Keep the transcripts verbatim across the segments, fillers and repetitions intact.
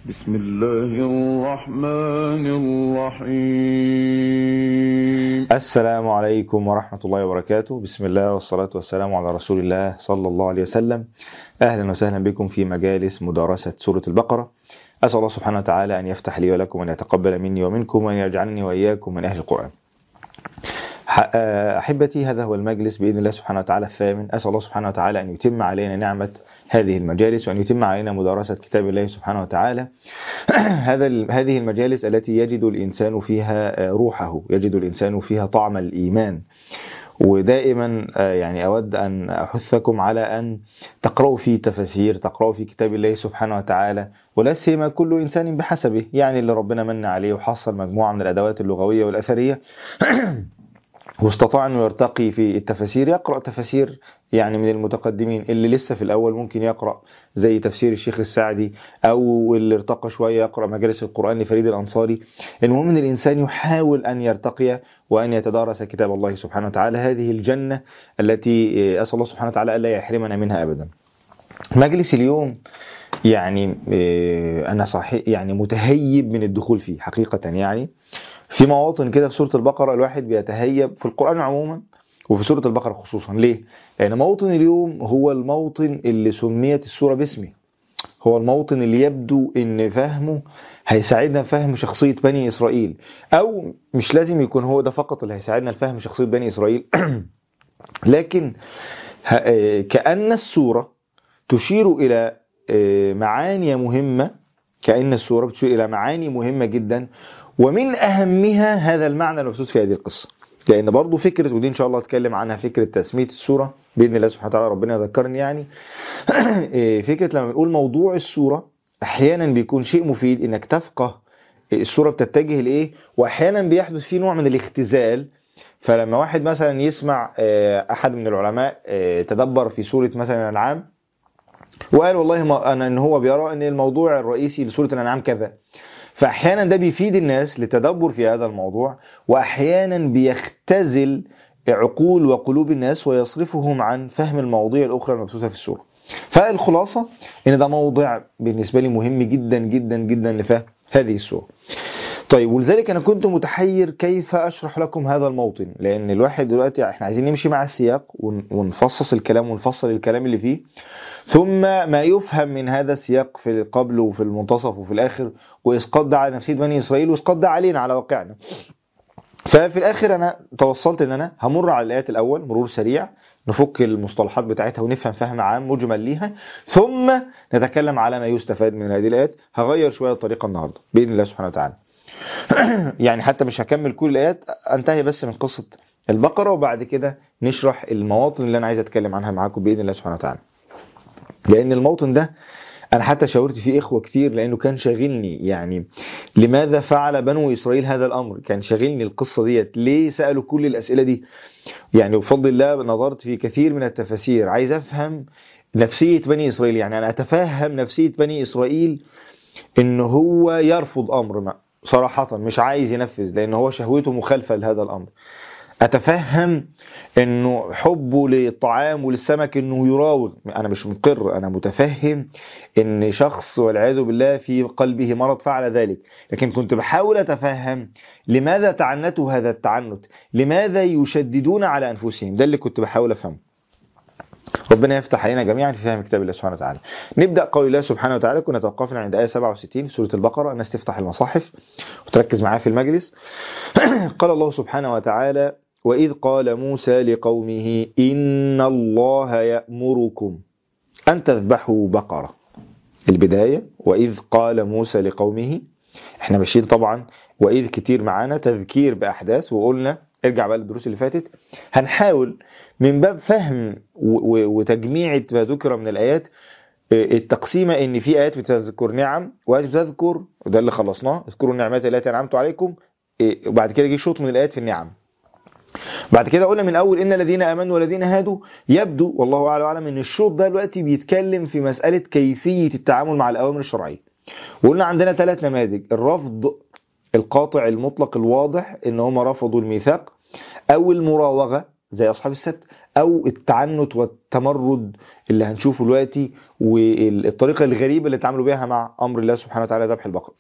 بسم الله الرحمن الرحيم. السلام عليكم ورحمة الله وبركاته. بسم الله والصلاة والسلام على رسول الله صلى الله عليه وسلم. أهلا وسهلا بكم في مجالس مدارسة سورة البقرة. أسأل الله سبحانه وتعالى أن يفتح لي ولكم وأن يتقبل مني ومنكم وأن يجعلني وإياكم من أهل القرآن. أحبتي، هذا هو المجلس بإذن الله سبحانه وتعالى الثامن. أسأل الله سبحانه وتعالى أن يتم علينا نعمة هذه المجالس وأن يتم علينا مدارسة كتاب الله سبحانه وتعالى. هذا هذه المجالس التي يجد الإنسان فيها روحه، يجد الإنسان فيها طعم الإيمان. ودائما يعني أود أن أحثكم على أن تقرأوا في تفاسير، تقرأوا في كتاب الله سبحانه وتعالى، ولا سيما كل إنسان بحسبه، يعني اللي ربنا من عليه وحصل مجموعة من الأدوات اللغوية والأثرية واستطاع أنه يرتقي في التفاسير، يقرأ تفاسير يعني من المتقدمين. اللي لسه في الأول ممكن يقرأ زي تفسير الشيخ السعدي، أو اللي ارتقى شوية يقرأ مجالس القرآن لفريد الأنصاري. المهم أن الإنسان يحاول أن يرتقي وأن يتدارس كتاب الله سبحانه وتعالى، هذه الجنة التي أسأل الله سبحانه وتعالى ألا يحرمنا منها أبدا. مجلس اليوم يعني أنا صحيح يعني متهيب من الدخول فيه حقيقة. يعني في مواطن كده في سورة البقرة الواحد بيتهيب، في القرآن عموما وفي سورة البقرة خصوصا. ليه؟ لأن موطن اليوم هو الموطن اللي سميت السورة باسمه، هو الموطن اللي يبدو ان فهمه هيساعدنا فهم شخصية بني إسرائيل، أو مش لازم يكون هو ده فقط اللي هيساعدنا لفهم شخصية بني إسرائيل لكن كأن السورة تشير إلى معاني مهمة، كأن السورة بتشير إلى معاني مهمة جدا، ومن أهمها هذا المعنى المبثوث في هذه القصة. لأن برضو فكرة، ودي إن شاء الله أتكلم عنها، فكرة تسمية السورة بإذن الله سبحانه وتعالى، ربنا يذكرني يعني فكرة لما نقول موضوع السورة أحيانا بيكون شيء مفيد إنك تفقه السورة بتتجه لإيه، وأحيانا بيحدث فيه نوع من الاختزال. فلما واحد مثلا يسمع أحد من العلماء تدبر في سورة مثلا الأنعام وقال والله ما أنا إن هو بيرى أن الموضوع الرئيسي لسورة الأنعام كذا، فأحيانا ده بيفيد الناس للتدبر في هذا الموضوع، وأحيانا بيختزل عقول وقلوب الناس ويصرفهم عن فهم المواضيع الأخرى المبثوثة في السورة. فالخلاصة إن ده موضع بالنسبة لي مهم جدا جدا جدا لفهم هذه السورة. طيب، ولذلك أنا كنت متحير كيف أشرح لكم هذا الموطن، لأن الواحد دلوقتي إحنا عايزين نمشي مع السياق ونفصص الكلام ونفصل الكلام اللي فيه، ثم ما يفهم من هذا السياق في القبل وفي المنتصف وفي الآخر، وإسقاط ده على نفسية بني إسرائيل وإسقاط ده علينا على واقعنا. ففي الآخر أنا توصلت إن أنا همر على الآيات الأول مرور سريع، نفك المصطلحات بتاعتها ونفهم فهم عام مجمل ليها، ثم نتكلم على ما يستفاد من هذه الآيات. هغير شوية الطريقة النهاردة بإذن الله سبحانه وتعالى يعني حتى مش هكمل كل الآيات، أنتهي بس من قصة البقرة وبعد كده نشرح المواطن اللي أنا عايز أتكلم عنها معاكم بإذن الله سبحانه وتعالى. لأن الموطن ده أنا حتى شاورت فيه إخوة كتير، لأنه كان شاغلني. يعني لماذا فعل بنو إسرائيل هذا الأمر؟ كان شاغلني القصة ديت، ليه سألوا كل الأسئلة دي؟ يعني بفضل الله نظرت في كثير من التفاسير، عايز أفهم نفسية بني إسرائيل. يعني أنا أتفهم نفسية بني إسرائيل إن هو يرفض أمر ما صراحة، مش عايز ينفذ لأن هو شهوته مخالفة لهذا الأمر. أتفهم أنه حبه للطعام وللسمك أنه يراوغ، أنا مش مقر، أنا متفهم أن شخص والعياذ بالله في قلبه مرض فعل ذلك. لكن كنت بحاول أتفهم لماذا تعنتوا هذا التعنت، لماذا يشددون على أنفسهم، ده اللي كنت بحاول أفهمه. ربنا يفتح علينا جميعا في فهم كتاب الله سبحانه وتعالى. نبدأ قول الله سبحانه وتعالى. كنا توقفنا عند آية سبعة وستين في سورة البقرة. الناس تفتح المصاحف وتركز معايا في المجلس. قال الله سبحانه وتعالى: وإذ قال موسى لقومه إن الله يأمركم أن تذبحوا بقرة. البداية وإذ قال موسى لقومه، احنا ماشيين طبعا وإذ كتير معانا تذكير بأحداث، وقلنا ارجع بقى للدروس اللي فاتت هنحاول من باب فهم وتجميع ما ذكر من الآيات التقسيمة، ان في آيات بتذكر نعم وآيات بتذكر، وده اللي خلصناه، اذكروا النعمات التي أنعمت عليكم، وبعد كده جه شوط من الآيات في النعم. بعد كده قلنا من أول إن الذين آمنوا والذين هادوا، يبدو والله أعلم أعلم إن الشوط ده دلوقتي بيتكلم في مسألة كيفية التعامل مع الأوامر الشرعية. وقلنا عندنا ثلاث نماذج: الرفض القاطع المطلق الواضح إن هم رفضوا الميثاق، أو المراوغة زي أصحاب السبت، أو التعنت والتمرد اللي هنشوفه دلوقتي والطريقة الغريبة اللي تعاملوا بها مع أمر الله سبحانه وتعالى ذبح البقر.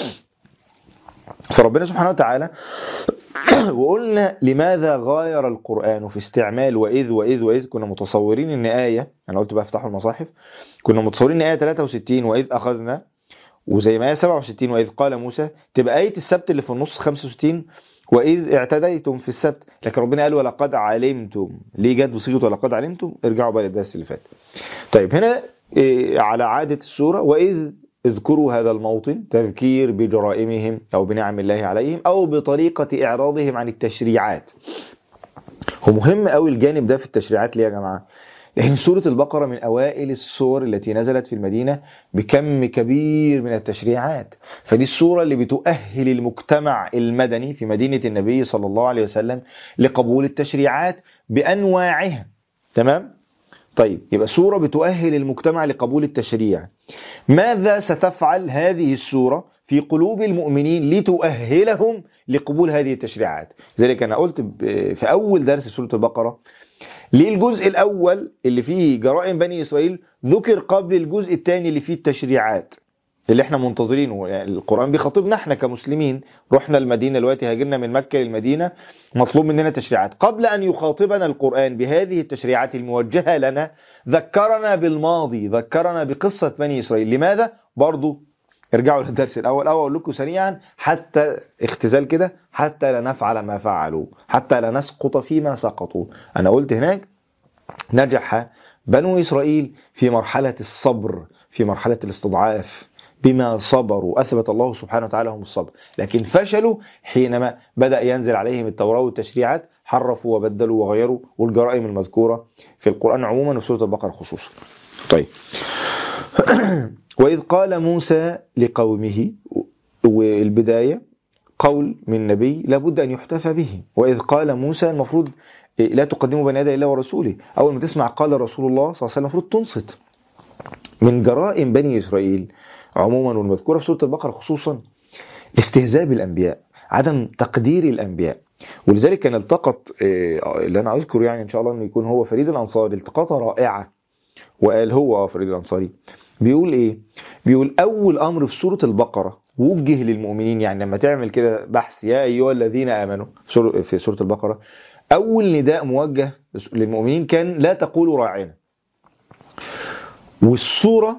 فربنا سبحانه وتعالى وقلنا لماذا غاير القرآن في استعمال وإذ وإذ وإذ. كنا متصورين إن آية، أنا قلت بقى افتحوا المصاحف، كنا متصورين إن آية ثلاثة وستين وإذ أخذنا، وزي ما آية سبعة وستين وإذ قال موسى، تبقى آية السبت اللي في النص خمسة وستين وإذ اعتديتم في السبت. لكن ربنا قال ولقد علمتم. ليه جت بصيغة ولقد علمتم؟ ارجعوا بقى للدرس اللي فات. طيب هنا إيه على عادة السورة، وإذ اذكروا هذا الموطن، تذكير بجرائمهم أو بنعم الله عليهم أو بطريقة إعراضهم عن التشريعات. هو مهم قوي الجانب ده في التشريعات. ليه يا جماعة؟ لأن سورة البقرة من أوائل السور التي نزلت في المدينة بكم كبير من التشريعات. فدي السورة اللي بتؤهل المجتمع المدني في مدينة النبي صلى الله عليه وسلم لقبول التشريعات بأنواعها. تمام؟ طيب يبقى سورة بتؤهل المجتمع لقبول التشريع. ماذا ستفعل هذه السورة في قلوب المؤمنين لتؤهلهم لقبول هذه التشريعات؟ ذلك أنا قلت في أول درس سورة البقرة، ليه الجزء الأول اللي فيه جرائم بني إسرائيل ذكر قبل الجزء الثاني اللي فيه التشريعات اللي احنا منتظرينه؟ يعني القرآن بيخاطبنا احنا كمسلمين، رحنا المدينة دلوقتي، هاجرنا من مكة للمدينة، مطلوب مننا تشريعات. قبل أن يخاطبنا القرآن بهذه التشريعات الموجهة لنا، ذكرنا بالماضي، ذكرنا بقصة بني إسرائيل. لماذا؟ برضو ارجعوا للدرس الأول أو أقول لكم سريعا حتى اختزال كده، حتى لا نفعل ما فعلوا، حتى لا نسقط فيما سقطوا. أنا قلت هناك نجح بنو إسرائيل في مرحلة الصبر، في مرحلة الاستضعاف، بما صبروا أثبت الله سبحانه وتعالى هم الصبر. لكن فشلوا حينما بدأ ينزل عليهم التوراة والتشريعات، حرفوا وبدلوا وغيروا، والجرائم المذكورة في القرآن عموما وفي سورة البقرة خصوصا. طيب وإذ قال موسى لقومه، والبداية قول من نبي لابد أن يحتفى به. وإذ قال موسى، المفروض لا تقدموا بين يدي الله ورسوله. أول ما تسمع قال رسول الله صلى الله عليه وسلم المفروض تنصت. من جرائم بني إسرائيل عموما والمذكورة في سورة البقرة خصوصا استهزاء بالأنبياء، عدم تقدير الأنبياء. ولذلك كان التقط اللي أنا أذكر يعني إن شاء الله أنه يكون هو فريد الأنصاري التقاطة رائعة، وقال هو فريد الأنصاري بيقول إيه؟ بيقول أول أمر في سورة البقرة وجه للمؤمنين. يعني لما تعمل كده بحث يا أيها الذين آمنوا في سورة البقرة، أول نداء موجه للمؤمنين كان لا تقولوا راعنا. والسورة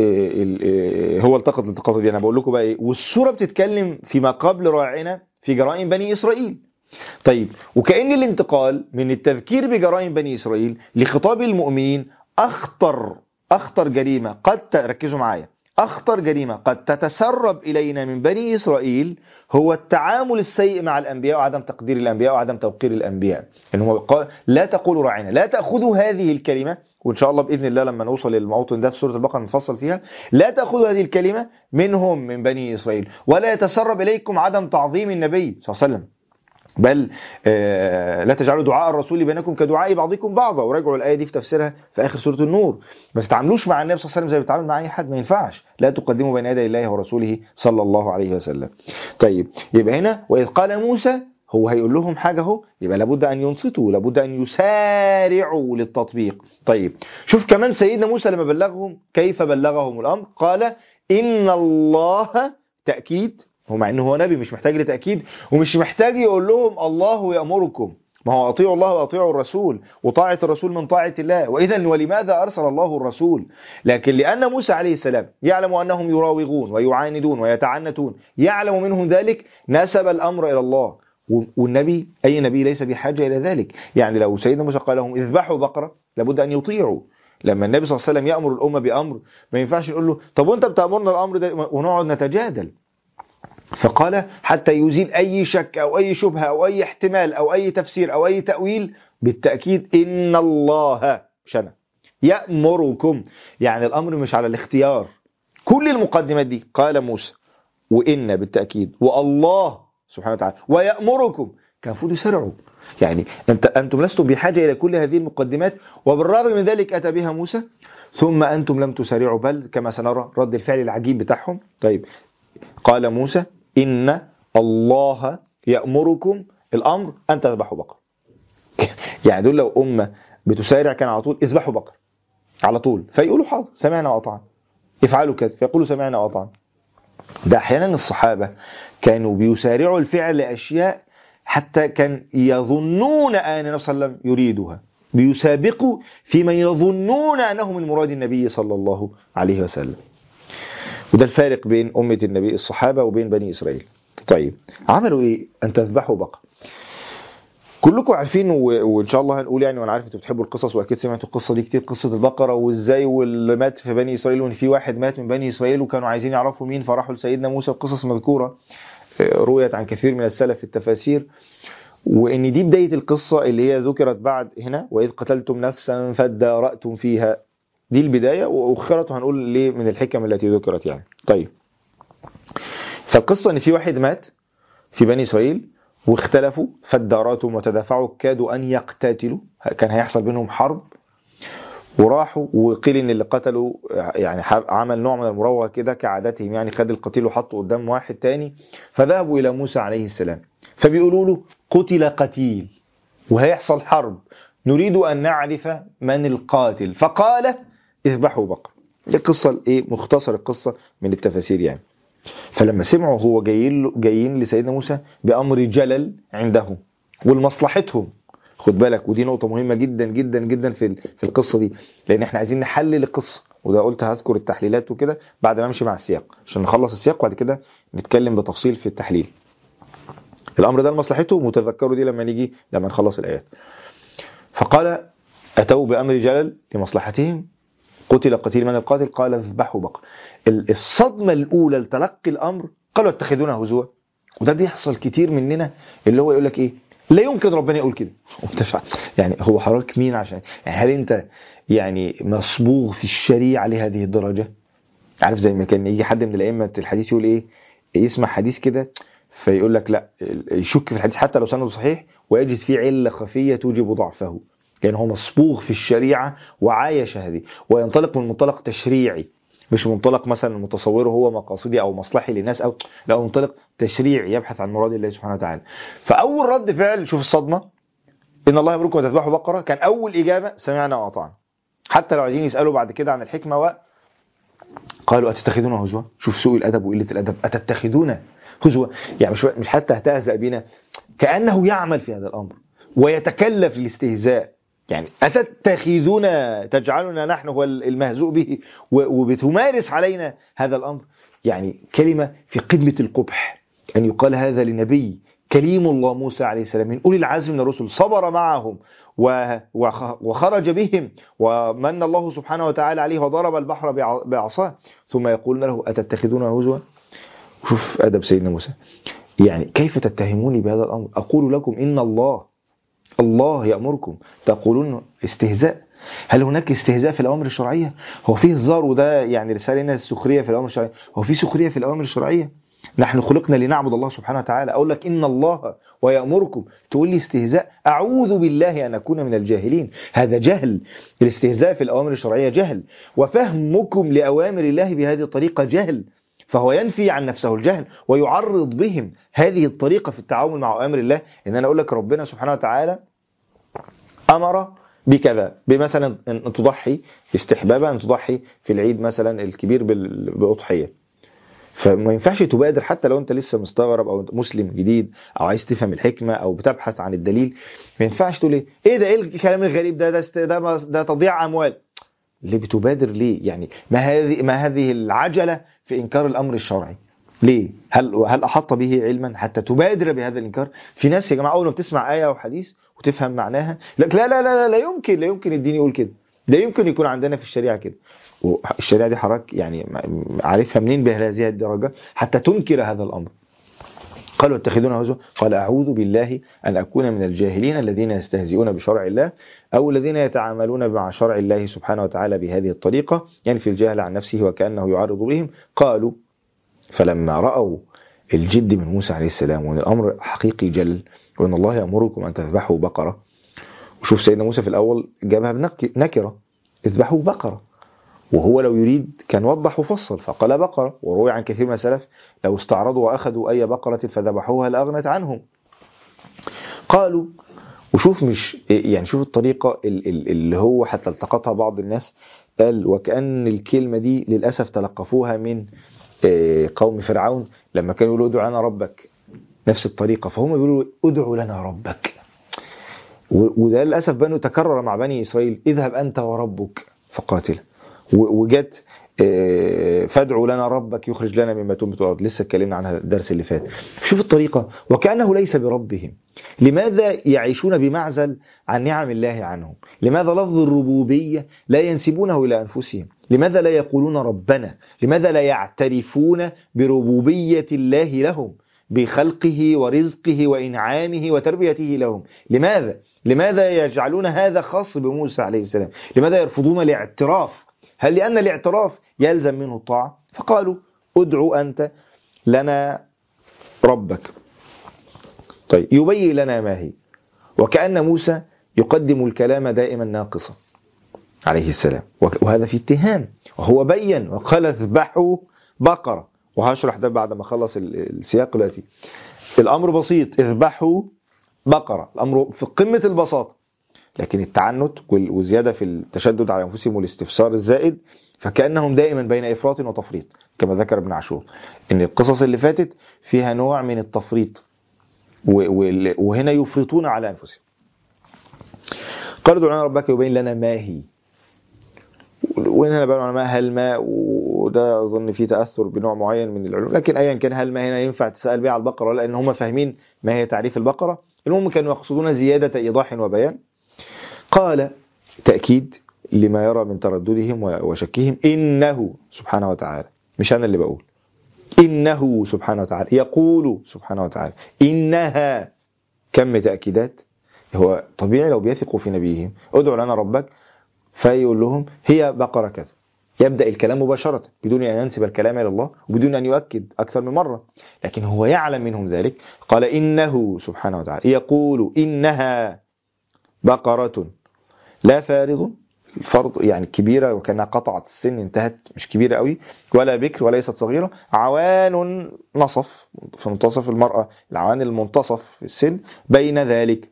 هو التقط التقاطة دي أنا بقول لكم بقى إيه، والسورة بتتكلم فيما قبل راعنا في جرائم بني إسرائيل. طيب وكأن الانتقال من التذكير بجرائم بني إسرائيل لخطاب المؤمنين أخطر أخطر جريمة قد ركزوا معايا أخطر جريمة قد تتسرب إلينا من بني إسرائيل هو التعامل السيء مع الأنبياء وعدم تقدير الأنبياء وعدم توقير الأنبياء. إنه قال لا تقولوا راعنا، لا تأخذوا هذه الكلمة، وإن شاء الله بإذن الله لما نوصل للموطن ده في سورة البقرة نفصل فيها، لا تأخذوا هذه الكلمة منهم من بني إسرائيل، ولا يتسرب إليكم عدم تعظيم النبي صلى الله عليه وسلم، بل آه لا تجعلوا دعاء الرسول بينكم كدعاء بعضكم بعضا. وراجعوا الآية دي في تفسيرها في آخر سورة النور. ما تتعاملوش مع النبي صلى الله عليه وسلم زي ما بتتعامل مع أي حد، ما ينفعش. لا تقدموا بين يدي الله ورسوله صلى الله عليه وسلم. طيب يبقى هنا وإذ قال موسى، هو هيقول لهم حاجة اهو، يبقى لابد أن ينصتوا، لابد أن يسارعوا للتطبيق. طيب شوف كمان سيدنا موسى لما بلغهم كيف بلغهم الأمر، قال إن الله، تأكيد، هو مع انه هو نبي مش محتاج لتأكيد ومش محتاج يقول لهم الله يأمركم، ما هو أطيعوا الله وأطيعوا الرسول، وطاعة الرسول من طاعة الله. وإذا ولماذا أرسل الله الرسول؟ لكن لأن موسى عليه السلام يعلم أنهم يراوغون ويعاندون ويتعنتون، يعلم منهم ذلك، نسب الأمر إلى الله. والنبي أي نبي ليس بحاجة إلى ذلك. يعني لو سيدنا موسى قال لهم اذبحوا بقرة لابد أن يطيعوا. لما النبي صلى الله عليه وسلم يأمر الأمة بأمر ما ينفعش نقول له طب وانت بتأمرنا الأمر ده ونقعد نتجادل. فقال حتى يزيل أي شك أو أي شبهة أو أي احتمال أو أي تفسير أو أي تأويل، بالتأكيد إن الله شنا يأمركم، يعني الأمر مش على الاختيار. كل المقدمات دي قال موسى وإن بالتأكيد والله سبحانه وتعالى ويأمركم، كان المفروض يسرعوا. يعني أنت أنتم لستم بحاجة إلى كل هذه المقدمات، وبالرغم من ذلك أتى بها موسى، ثم أنتم لم تسرعوا، بل كما سنرى رد الفعل العجيب بتاعهم. طيب قال موسى إن الله يأمركم، الأمر أن تذبحوا بقرة. يعني دول لو أمة بتسارع كان على طول اذبحوا بقر على طول، فيقولوا حاضر سمعنا وأطعنا، افعلوا كذا فيقولوا سمعنا وأطعنا. ده أحيانا الصحابة كانوا بيسارعوا الفعل لأشياء حتى كان يظنون أن النبي صلى الله عليه وسلم يريدها، بيسابقوا في من يظنون أنه من مراد النبي صلى الله عليه وسلم. وده الفارق بين أمة النبي الصحابة وبين بني إسرائيل. طيب عملوا إيه؟ أن تذبحوا بقر. كلكم عارفين وإن شاء الله هنقول يعني، وأنا عارف أنتوا بتحبوا القصص وأكيد سمعتوا القصة دي كتير، قصة البقرة وإزاي واللي مات في بني إسرائيل، وإن في واحد مات من بني إسرائيل وكانوا عايزين يعرفوا مين فراحوا لسيدنا موسى. القصص مذكورة رويت عن كثير من السلف في التفاسير، وإن دي بداية القصة اللي هي ذكرت بعد هنا، وإذ قتلتم نفسا فادارأتم فيها، دي البداية وأخرت وهنقول ليه من الحكم التي ذكرت يعني. طيب فالقصة إن في واحد مات في بني إسرائيل واختلفوا فادارأتم وتدافعوا، كادوا أن يقتتلوا، كان هيحصل بينهم حرب، وراحوا وقيل إن اللي قتلوا يعني عمل نوع من المروة كده كعادتهم، يعني خد القتيل وحطه قدام واحد تاني، فذهبوا إلى موسى عليه السلام فبيقولوا له قتل قتيل وهيحصل حرب، نريد أن نعرف من القاتل، فقال اذبحوا بقر. دي القصة ايه مختصر القصة من التفاسير يعني. فلما سمعوا هو جايين جايين لسيدنا موسى بأمر جلل عندهم والمصلحتهم، خد بالك ودي نقطة مهمة جدا جدا جدا في في القصة دي، لأن احنا عايزين نحلل القصة، وده قلت هذكر التحليلات وكده بعد ما امشي مع السياق عشان نخلص السياق وبعد كده نتكلم بتفصيل في التحليل. الأمر ده لمصلحتهم وتذكروا دي لما نيجي لما نخلص الآيات. فقال أتوا بأمر جلل لمصلحتهم، قتل قتيل من القاتل، قال اذبحوا بقر. الصدمة الأولى لتلقي الأمر قالوا اتخذونا هزوا، وده بيحصل كتير مننا اللي هو يقول لك إيه لا يمكن ربنا يقول كده يعني هو حضرتك مين عشان يعني هل أنت يعني مصبوغ في الشريعة لهذه الدرجة؟ عارف زي ما كان يجي حد من الأئمة الحديث يقول إيه، يسمع حديث كده فيقول لك لا يشك في الحديث حتى لو سنده صحيح ويجد فيه علة خفية توجب ضعفه، لأن هو مصبوغ في الشريعة وعايش هذه، وينطلق من منطلق تشريعي مش منطلق مثلا متصوره هو مقاصدي أو مصلحي للناس، أو لا منطلق تشريعي يبحث عن مراد الله سبحانه وتعالى. فأول رد فعل شوف الصدمة، إن الله يأمركم وتذبحوا بقرة، كان أول إجابة سمعنا وأطعنا، حتى لو عايزين يسألوا بعد كده عن الحكمة و قالوا أتتخذون هزوا. شوف سوء الأدب وقلة الأدب، أتتخذون هزوا يعني مش مش حتى هتهزأ بنا، كأنه يعمل في هذا الأمر ويتكلف الاستهزاء، يعني أتتخذون تجعلنا نحن هو المهزوء به وبتمارس علينا هذا الأمر، يعني كلمة في قمة القبح أن يقال هذا لنبي كليم الله موسى عليه السلام من أولي العزم من الرسل، صبر معهم وخرج بهم ومن الله سبحانه وتعالى عليه وضرب البحر بعصاه، ثم يقول له أتتخذون هزوا. شوف أدب سيدنا موسى، يعني كيف تتهموني بهذا الأمر؟ أقول لكم إن الله الله يأمركم تقولون استهزاء. هل هناك استهزاء في الأوامر الشرعية؟ هو فيه هزار؟ وده يعني رسالة لنا السخرية في الأوامر الشرعية، هو فيه سخرية في الأوامر الشرعية؟ نحن خلقنا لنعبد الله سبحانه وتعالى، أقول لك إن الله ويأمركم تقول لي استهزاء؟ أعوذ بالله أن أكون من الجاهلين. هذا جهل، الاستهزاء في الأوامر الشرعية جهل، وفهمكم لأوامر الله بهذه الطريقة جهل، فهو ينفي عن نفسه الجهل ويعرض بهم هذه الطريقة في التعامل مع أوامر الله. إن أنا أقول لك ربنا سبحانه وتعالى أمر بكذا، بمثلا أن تضحي استحبابا أن تضحي في العيد مثلا الكبير بأضحية، فما ينفعش تبادر حتى لو أنت لسه مستغرب أو مسلم جديد أو عايز تفهم الحكمة أو بتبحث عن الدليل، ما ينفعش تقول إيه إيه ده إيه الكلام الغريب ده ده ده, ده تضييع أموال. ليه بتبادر ليه؟ يعني ما هذه ما هذه العجلة في إنكار الأمر الشرعي؟ ليه؟ هل هل أحط به علما حتى تبادر بهذا الإنكار؟ في ناس يا جماعة أول ما بتسمع آية أو حديث وتفهم معناها لك لا لا لا لا, لا يمكن لا يمكن الدين يقول كده، لا يمكن يكون عندنا في الشريعة كده. والشريعة دي حضرتك يعني عارفها منين بهذه الدرجة حتى تنكر هذا الأمر؟ قالوا اتخذون هزوا، قال أعوذ بالله أن أكون من الجاهلين الذين يستهزئون بشرع الله أو الذين يتعاملون مع شرع الله سبحانه وتعالى بهذه الطريقة، يعني في الجهل عن نفسه وكأنه يعارض بهم. قالوا فلما رأوا الجد من موسى عليه السلام وأن الأمر حقيقي جل وأن الله يأمركم أن تذبحوا بقرة، وشوف سيدنا موسى في الأول جابها بنكرة اذبحوا بقرة، وهو لو يريد كان وضح وفصل فقال بقرة، وروي عن كثير من السلف لو استعرضوا وأخذوا أي بقرة فذبحوها لأغنت عنهم. قالوا وشوف مش يعني شوف الطريقة اللي هو حتى التقطها بعض الناس، قال وكأن الكلمة دي للأسف تلقفوها من قوم فرعون لما كانوا يقولوا ادعوا لنا ربك، نفس الطريقة. فهم بيقولوا ادعوا لنا ربك، وده للأسف بنو تكرر مع بني إسرائيل، اذهب أنت وربك فقاتل. وجت فادعوا لنا ربك يخرج لنا مما تنبت الأرض، لسه اتكلمنا عنها الدرس اللي فات. شوف الطريقة، وكأنه ليس بربهم. لماذا يعيشون بمعزل عن نعم الله عنهم؟ لماذا لفظ الربوبية لا ينسبونه إلى أنفسهم؟ لماذا لا يقولون ربنا؟ لماذا لا يعترفون بربوبية الله لهم، بخلقه ورزقه وإنعامه وتربيته لهم؟ لماذا؟ لماذا يجعلون هذا خاص بموسى عليه السلام؟ لماذا يرفضون الاعتراف؟ هل لأن الاعتراف يلزم منه الطاعة؟ فقالوا ادعوا أنت لنا ربك. طيب يبين لنا ما هي، وكأن موسى يقدم الكلام دائما ناقصا عليه السلام، وهذا في اتهام. وهو بين وقال اذبحوا بقرة، وهشرح ده بعد ما خلص السياق دلوقتي. الأمر بسيط، اذبحوا بقرة، الأمر في قمة البساطة، لكن التعنت والزيادة في التشدد على أنفسهم والاستفسار الزائد، فكأنهم دائما بين إفراط وتفريط، كما ذكر ابن عاشور إن القصص اللي فاتت فيها نوع من التفريط، وهنا يفرطون على أنفسهم. قالوا ادعوا لنا ربك يبين لنا ما هي، وهنا بقى ما هل ما، وده أظن فيه تأثر بنوع معين من العلوم، لكن أيا كان هل ما هنا ينفع تسأل بها على البقرة، لأن هم فاهمين ما هي تعريف البقرة. المهم كانوا يقصدون زيادة إيضاح وبيان. قال تأكيد لما يرى من ترددهم وشكهم، إنه سبحانه وتعالى، مش أنا اللي بقول، إنه سبحانه وتعالى يقول سبحانه وتعالى إنها، كم تأكيدات. هو طبيعي لو بيثقوا في نبيهم ادعوا لنا ربك، فيقول لهم هي بقرة كذا، يبدأ الكلام مباشرة بدون أن ينسب الكلام إلى الله وبدون أن يؤكد أكثر من مرة، لكن هو يعلم منهم ذلك. قال إنه سبحانه وتعالى يقول إنها بقرة لا فارض، الفرض يعني كبيرة وكأنها قطعت السن انتهت، مش كبيرة قوي، ولا بكر وليست صغيرة، عوان نصف في منتصف المرأة، العوان المنتصف في السن بين ذلك.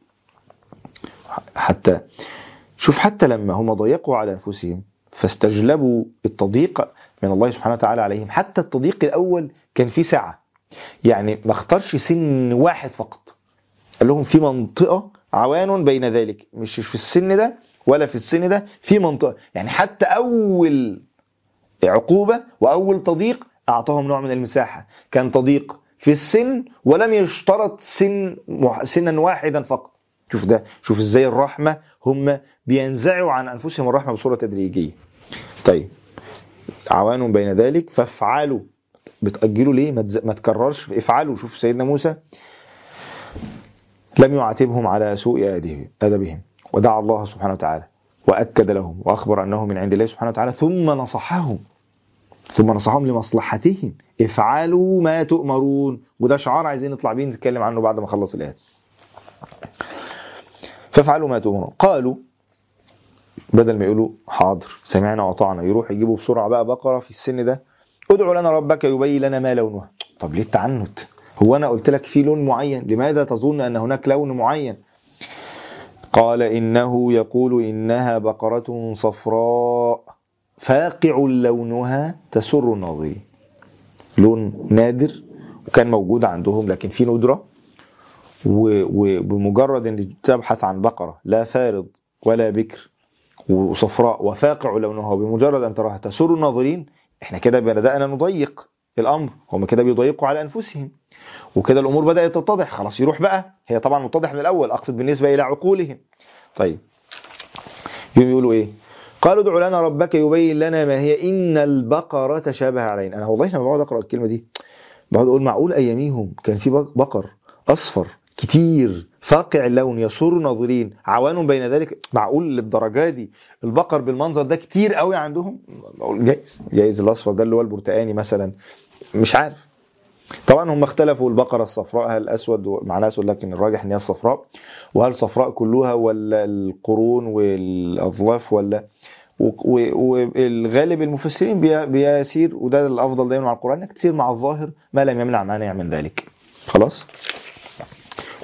حتى شوف، حتى لما هم ضيقوا على أنفسهم فاستجلبوا التضييق من الله سبحانه وتعالى عليهم، حتى التضييق الأول كان فيه سعة، يعني ما اختارش سن واحد فقط، قال لهم في منطقة عوان بين ذلك، مش في السن ده ولا في السن ده، في منطقة. يعني حتى أول عقوبة وأول تضييق أعطاهم نوع من المساحة، كان تضييق في السن ولم يشترط سن سنا واحدا فقط. شوف ده، شوف ازاي الرحمة، هم بينزعوا عن أنفسهم الرحمة بصورة تدريجية. طيب عوان بين ذلك فافعلوا، بتأجلوا ليه؟ ما تكررش، افعلوا. شوف سيدنا موسى لم يعاتبهم على سوء أدبهم، ودعا الله سبحانه وتعالى وأكد لهم وأخبر أنه من عند الله سبحانه وتعالى، ثم نصحهم ثم نصحهم لمصلحتهم، افعلوا ما تؤمرون. وده شعار عايزين نطلع بيه نتكلم عنه بعد ما خلص الآيات. فافعلوا ما تؤمرون. قالوا بدل ما يقولوا حاضر سمعنا وطعنا، يروح يجيبوا بسرعة بقى بقرة في السن ده، ادعوا لنا ربك يبين لنا ما لونها. طب ليه التعنت؟ هو أنا قلت لك في لون معين، لماذا تظن أن هناك لون معين؟ قال إنه يقول إنها بقرة صفراء فاقع لونها تسر الناظرين. لون نادر وكان موجود عندهم، لكن في ندرة، وبمجرد أن تبحث عن بقرة لا فارض ولا بكر وصفراء وفاقع لونها، وبمجرد أن تراها تسر الناظرين، احنا كده بدأنا نضيق الأمر، هم كده بيضيقوا على أنفسهم، وكده الأمور بدأت تتضح. خلاص يروح بقى، هي طبعا متضح من الأول، أقصد بالنسبة إلى عقولهم. طيب يقولوا إيه؟ قالوا ادعوا لنا ربك يبين لنا ما هي إن البقرة تشابه علينا. أنا والله لما بقعد أقرأ الكلمة دي بقعد أقول معقول أياميهم كان في بقر أصفر كتير فاقع اللون يسر ناظرين عوان بين ذلك؟ معقول للدرجة دي البقر بالمنظر ده كتير قوي عندهم؟ جايز جايز الأصفر ده اللي هو البرتقاني مثلا، مش عارف. طبعا هم اختلفوا، البقرة الصفراء هل الأسود معناه أسود، لكن الراجح ان هي الصفراء، وهل صفراء كلها ولا القرون والأظلاف، ولا والغالب المفسرين بيسير، وده الأفضل دايما مع القرآن انك تسير مع الظاهر ما لم يمنع مانع من ذلك. خلاص.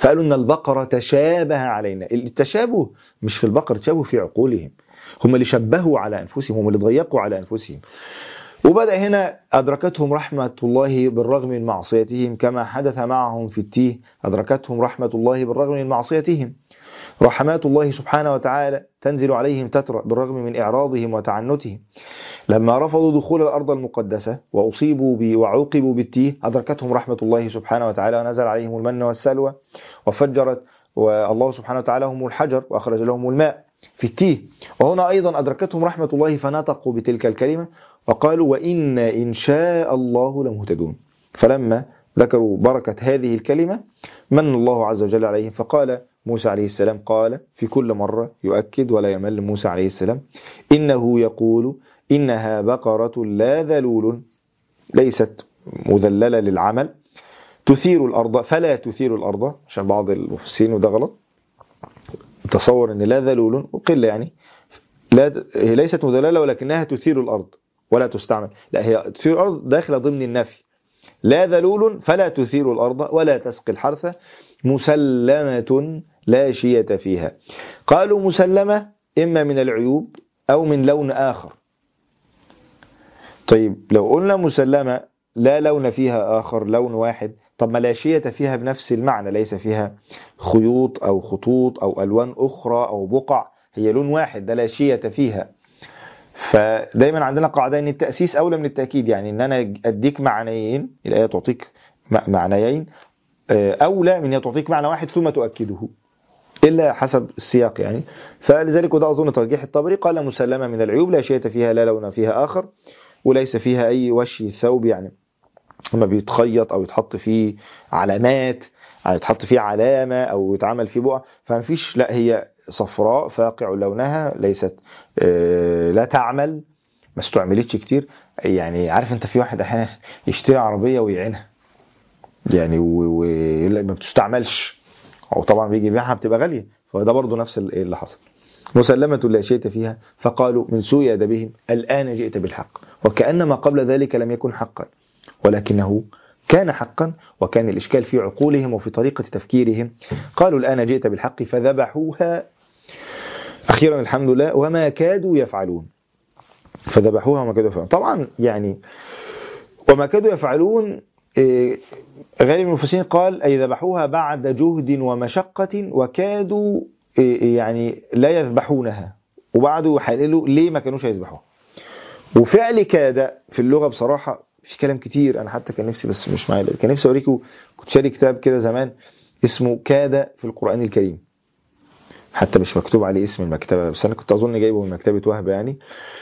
فقالوا ان البقرة تشابه علينا. التشابه مش في البقرة، تشابه في عقولهم، هم اللي شبهوا على انفسهم، هم اللي ضيقوا على انفسهم. وبدأ هنا أدركتهم رحمة الله بالرغم من معصيتهم، كما حدث معهم في التيه، أدركتهم رحمة الله بالرغم من معصيتهم. رحمات الله سبحانه وتعالى تنزل عليهم تترى بالرغم من إعراضهم وتعنتهم. لما رفضوا دخول الأرض المقدسة وأصيبوا ب... وعوقبوا بالتيه، أدركتهم رحمة الله سبحانه وتعالى ونزل عليهم المن والسلوى، وفجرت والله سبحانه وتعالى هم الحجر وأخرج لهم الماء في التيه. وهنا أيضا أدركتهم رحمة الله فنطقوا بتلك الكلمة وقالوا وإن إن شاء الله لمهتدون. فلما ذكروا بركة هذه الكلمة من الله عز وجل عليهم، فقال موسى عليه السلام، قال في كل مرة يؤكد ولا يمل موسى عليه السلام، إنه يقول إنها بقرة لا ذلول، ليست مذللة للعمل، تثير الأرض فلا تثير الأرض، عشان بعض المفسرين وده غلط، تصور أن لا ذلول وقل يعني لا، هي ليست مذللة ولكنها تثير الأرض ولا تستعمل، لا هي تثير الأرض داخلة ضمن النفي. لا ذلول فلا تثير الأرض ولا تسقي الحرث مسلمة لا شية فيها. قالوا مسلمة إما من العيوب أو من لون آخر. طيب لو قلنا مسلمة لا لون فيها آخر، لون واحد، طب ما لا شية فيها بنفس المعنى، ليس فيها خيوط أو خطوط أو ألوان أخرى أو بقع، هي لون واحد، ده لا شية فيها. فدايما عندنا قاعدة ان التأسيس أولى من التأكيد، يعني ان انا اديك معنيين، الآية تعطيك معنيين أولى من ان تعطيك معنى واحد ثم تؤكده، إلا حسب السياق يعني. فلذلك وده أظن ترجيح الطبري، قال مسلمة من العيوب لا شيء فيها لا لون فيها آخر، وليس فيها أي وشي ثوب، يعني لما بيتخيط أو يتحط فيه علامات أو يتحط فيه علامة أو يتعمل فيه بقع، فمفيش، لا هي صفراء فاقع لونها، ليست لا تعمل، ما استعملتش كتير. يعني عارف انت في واحد احيانا يشتري عربية ويعينها يعني وما بتستعملش، او طبعا بيجي يبيعها بتبقى غالية، فده برضو نفس اللي حصل. مسلمة لا شيء فيها، فقالوا من سوء أدبهم الآن جئت بالحق، وكأن ما قبل ذلك لم يكن حقا ولكنه كان حقا، وكان الإشكال في عقولهم وفي طريقة تفكيرهم. قالوا الآن جئت بالحق فذبحوها، أخيرا الحمد لله، وما كادوا يفعلون، فذبحوها وما كادوا يفعلون. طبعا يعني وما كادوا يفعلون غالب المفسرين قال أي ذبحوها بعد جهد ومشقة، وكادوا يعني لا يذبحونها، وبعدوا يحللوا ليه ما كانوش يذبحوها. وفعل كاد في اللغة بصراحة في كلام كتير، أنا حتى كان نفسي بس مش معايا، كان نفسي أوريكم، كنت شاري كتاب كده زمان اسمه كاد في القرآن الكريم، حتى مش مكتوب عليه اسم المكتبة، بس أنا كنت أظن جايبه من مكتبة وهب يعني،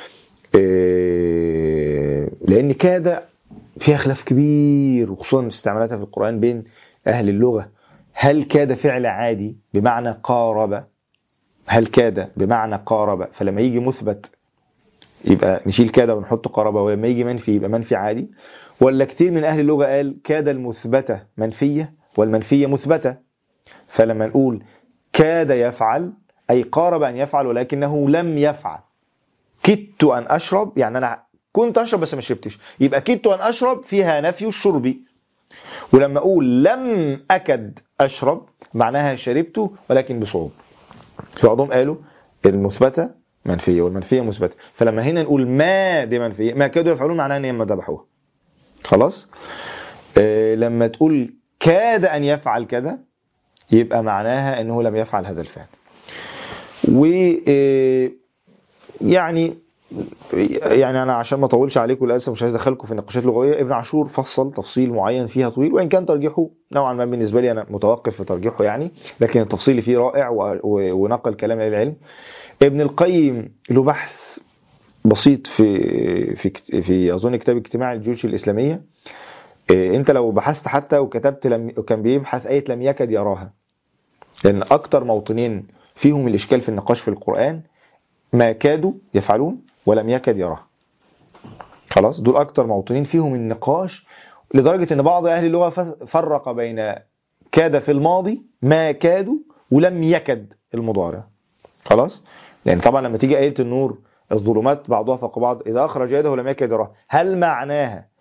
لأن كاد فيها خلاف كبير، وخصوصا استعمالاتها في القرآن بين أهل اللغة. هل كاد فعل عادي بمعنى قارب؟ هل كاد بمعنى قارب فلما يجي مثبت يبقى نشيل كاد ونحط قارب، ولما يجي منفي يبقى منفي عادي؟ ولا كتير من أهل اللغة قال كاد المثبتة منفية والمنفية مثبتة، فلما نقول كاد يفعل أي قارب أن يفعل ولكنه لم يفعل. كدت أن أشرب يعني أنا كنت أشرب بس ما شربتش، يبقى كدت أن أشرب فيها نفي الشرب. ولما أقول لم أكد أشرب معناها شربت ولكن بصعوبة. في بعضهم قالوا المثبتة منفية والمنفية مثبتة، فلما هنا نقول ما دي منفية، ما كادوا يفعلون معناها أن يما ذبحوها خلاص. آه لما تقول كاد أن يفعل كذا يبقى معناها أنه لم يفعل هذا الفعل. و آه يعني يعني أنا عشان ما أطولش عليكم للأسف مش عايز أدخلكم في نقاشات لغوية، ابن عاشور فصل تفصيل معين فيها طويل، وإن كان ترجيحه نوعا ما بالنسبة لي أنا متوقف في ترجيحه يعني، لكن التفصيل فيه رائع ونقل كلام العلم. ابن القيم له بحث بسيط في في في أظن كتاب اجتماع الجيوش الإسلامية. أنت لو بحثت حتى وكتبت لم وكان بيبحث آية لم يكد يراها، لأن أكتر موطنين فيهم الإشكال في النقاش في القرآن ما كادوا يفعلون ولم يكد يراها. خلاص دول أكتر موطنين فيهم النقاش، لدرجة أن بعض أهل اللغة فرق بين كاد في الماضي ما كادوا ولم يكد المضارع. خلاص يعني طبعا لما تيجي آية النور الظلمات بعضها فوق بعض إذا أخرج يده لم يكد يراها، هل معناها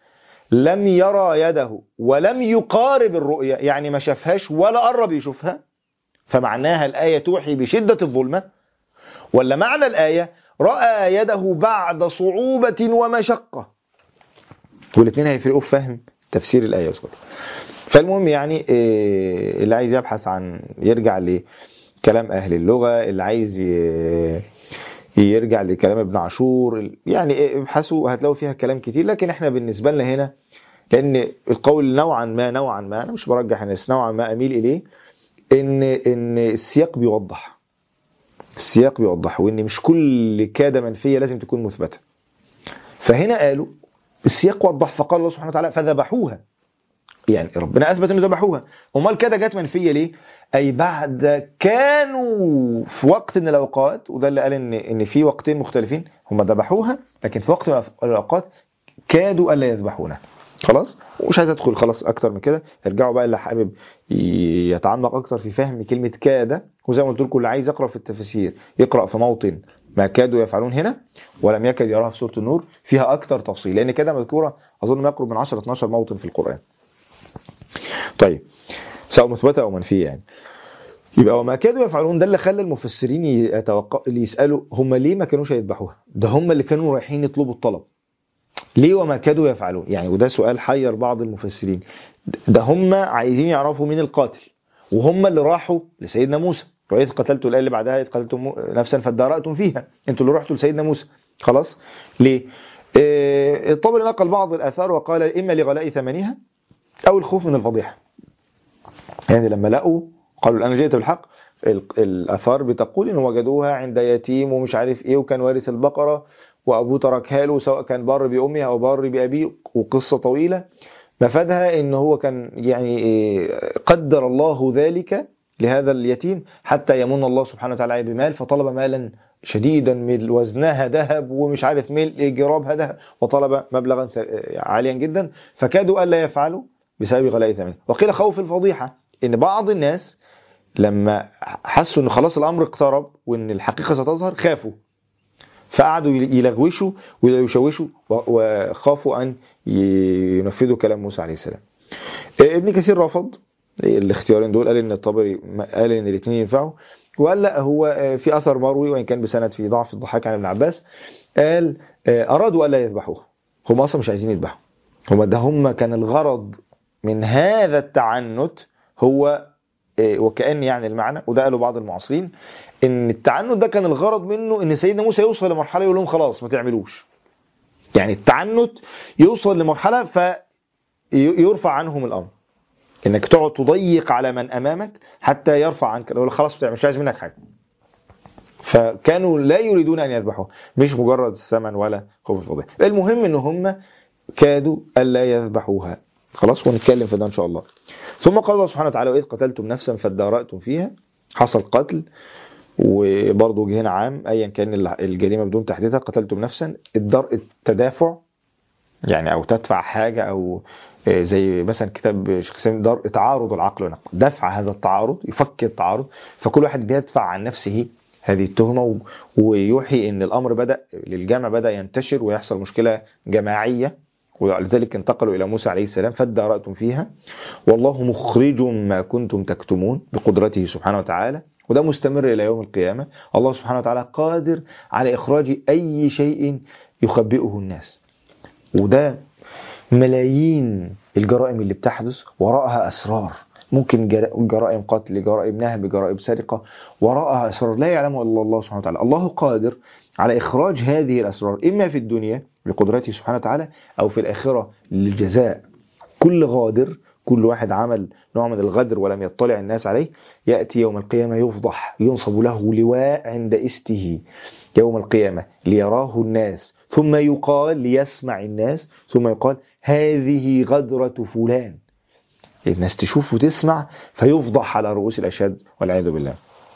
لم يرى يده ولم يقارب الرؤية، يعني ما شافهاش ولا قرب يشوفها، فمعناها الآية توحي بشدة الظلمة، ولا معنى الآية رأى يده بعد صعوبة ومشقة؟ والاثنين هيفرقوا في فهم تفسير الآية. فالمهم يعني اللي عايز يبحث عن يرجع لكلام أهل اللغة، اللي عايز يرجع لكلام ابن عاشور، يعني ابحثوا هتلاقوا فيها كلام كتير. لكن احنا بالنسبة لنا هنا، لأن القول نوعا ما نوعا ما أنا مش برجح الناس، نوعا ما أميل إليه إن إن السياق بيوضح السياق بيوضح وإن مش كل كادة منفية لازم تكون مثبتة. فهنا قالوا السياق وضح، فقال الله سبحانه وتعالى فذبحوها، يعني ربنا أثبت إنه ذبحوها. أمال كده جت منفية ليه؟ أي بعد كانوا في وقت من الأوقات، وده اللي قال إن إن في وقتين مختلفين، هم ذبحوها لكن في وقت من الأوقات كادوا ألا يذبحونها. خلاص، ومش عايز أدخل خلاص أكتر من كده. ارجعوا بقى اللي حابب يتعمق أكتر في فهم كلمة كاد، وزي ما قلت لكم اللي عايز يقرأ في التفاسير يقرأ في موطن ما كادوا يفعلون هنا ولم يكد يراها في سورة النور، فيها أكتر تفصيل، لأن كده مذكورة أظن ما يقرب من عشرة اثناشر موطن في القرآن. طيب، سواء مثبتة أو منفية يعني. يبقى وما كانوا يفعلون ده اللي خلى المفسرين يتوقع اللي يسألوا هم ليه ما كانوش يذبحوها؟ ده هم اللي كانوا رايحين يطلبوا الطلب، ليه وما كانوا يفعلون؟ يعني وده سؤال حير بعض المفسرين. ده هم عايزين يعرفوا مين القاتل، وهم اللي راحوا لسيدنا موسى، وإذ قتلتوا، الآية اللي بعدها إذ قتلتم نفسا فادارأتم فيها، انتوا اللي رحتوا لسيدنا موسى. خلاص، ليه؟ إيه الطبري نقل بعض الآثار وقال إما لغلاء ثمنها أو الخوف من الفضيحة. يعني لما لقوا قالوا الآن جئت بالحق، الآثار بتقول إن وجدوها عند يتيم ومش عارف إيه، وكان وارث البقرة وأبوه تركها له، سواء كان بار بأمه أو بار بأبيه، وقصة طويلة. مفادها إن هو كان يعني قدر الله ذلك لهذا اليتيم حتى يمن الله سبحانه وتعالى بمال، فطلب مالا شديدا من وزنها ذهب ومش عارف ملء جرابها ذهب، وطلب مبلغا عاليا جدا، فكادوا ألا يفعلوا بسبب غلاء ثمنه. وقيل خوف الفضيحة، إن بعض الناس لما حسوا إن خلاص الأمر اقترب وإن الحقيقة ستظهر خافوا، فقعدوا يلغوشوا ويشوشوا وخافوا أن ينفذوا كلام موسى عليه السلام. ابن كثير رفض الاختيارين دول، قال إن الطبري قال إن الاثنين ينفعوا، وقال لا، هو في أثر مروي وإن كان بسند في ضعف الضحاك عن ابن عباس، قال أرادوا ألا يذبحوها، هم أصلا مش عايزين يذبحوا، هم ده هم كان الغرض من هذا التعنت هو، وكأن يعني المعنى، وده قالوا بعض المعاصرين، ان التعنت ده كان الغرض منه ان سيدنا موسى يوصل لمرحله يقول لهم خلاص ما تعملوش. يعني التعنت يوصل لمرحله فيرفع عنهم الامر، انك تقعد تضيق على من امامك حتى يرفع عنك، يقول خلاص ما تعملش، مش عايز منك حاجه. فكانوا لا يريدون ان يذبحوه، مش مجرد ثمن ولا خوف الفضيحه. المهم ان هم كادوا الا يذبحوها. خلاص، ونتكلم في ده ان شاء الله. ثم قال الله سبحانه وتعالى وإذ قتلتم نفسا فادارأتم فيها، حصل قتل، وبرضه جه هنا عام ايا كان الجريمه بدون تحديدها، قتلتم نفسا، الدرء التدافع يعني، او تدفع حاجه، او زي مثلا كتاب شيخ سامي درء تعارض العقل والنقل، دفع هذا التعارض، يفك التعارض، فكل واحد بيدفع عن نفسه هذه التهمه، ويوحي ان الامر بدا للجمع بدا ينتشر ويحصل مشكله جماعيه، ولذلك انتقلوا إلى موسى عليه السلام فادارأتم فيها والله مخرج ما كنتم تكتمون بقدرته سبحانه وتعالى. وده مستمر إلى يوم القيامة، الله سبحانه وتعالى قادر على إخراج أي شيء يخبئه الناس. وده ملايين الجرائم اللي بتحدث وراءها أسرار، ممكن جرائم قتل، جرائم نهب، جرائم سرقة، وراءها أسرار لا يعلمها إلا الله سبحانه وتعالى. الله قادر على إخراج هذه الأسرار إما في الدنيا بقدرته سبحانه وتعالى أو في الآخرة للجزاء. كل غادر، كل واحد عمل نوع من الغدر ولم يطلع الناس عليه، يأتي يوم القيامة يفضح، ينصب له لواء عند استه يوم القيامة ليراه الناس، ثم يقال ليسمع الناس، ثم يقال هذه غدرة فلان، الناس تشوف وتسمع فيفضح على رؤوس الأشهاد والعياذ بالله.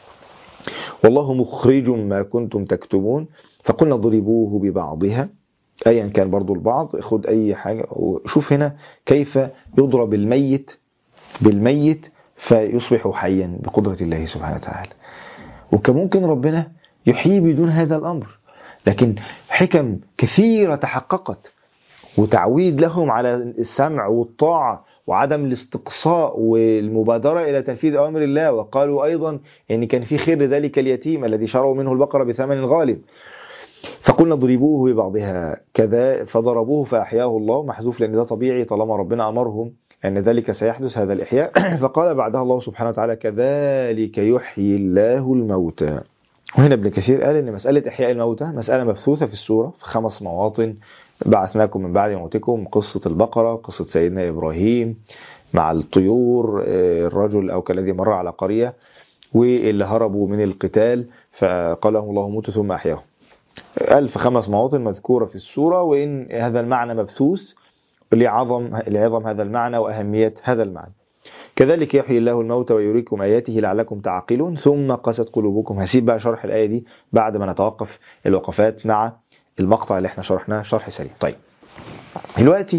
والله مخرج ما كنتم تكتمون فقلنا ضربوه ببعضها، أيا كان برضو البعض، خد أي حاجة وشوف هنا كيف يضرب الميت بالميت فيصبح حيا بقدرة الله سبحانه وتعالى. وكان ممكن ربنا يحيي بدون هذا الأمر، لكن حكم كثيرة تحققت وتعويد لهم على السمع والطاعة وعدم الاستقصاء والمبادرة إلى تنفيذ أوامر الله. وقالوا أيضا إن كان في خير ذلك اليتيم الذي شروا منه البقرة بثمن غالب، فقلنا ضربوه ببعضها كذا فضربوه فأحياه الله، محذوف لأن ده طبيعي طالما ربنا أمرهم أن ذلك سيحدث هذا الإحياء. فقال بعدها الله سبحانه وتعالى كذلك يحيي الله الموتى. وهنا ابن كثير قال أن مسألة إحياء الموتى مسألة مبثوثة في السورة في خمس مواطن: بعثناكم من بعد موتكم، قصة البقرة، قصة سيدنا إبراهيم مع الطيور، الرجل أو كالذي مر على قرية واللي هربوا من القتال فقال لهم الله موتوا ثم أحياهم. قال في خمس مواطن مذكورة في السورة، وإن هذا المعنى مبثوث لعظم لعظم هذا المعنى وأهمية هذا المعنى. كذلك يحيي الله الموتى ويريكم آياته لعلكم تعقلون ثم قست قلوبكم. هسيب بقى شرح الآية دي بعد ما نتوقف الوقفات مع المقطع اللي احنا شرحناه شرح سريع. طيب دلوقتي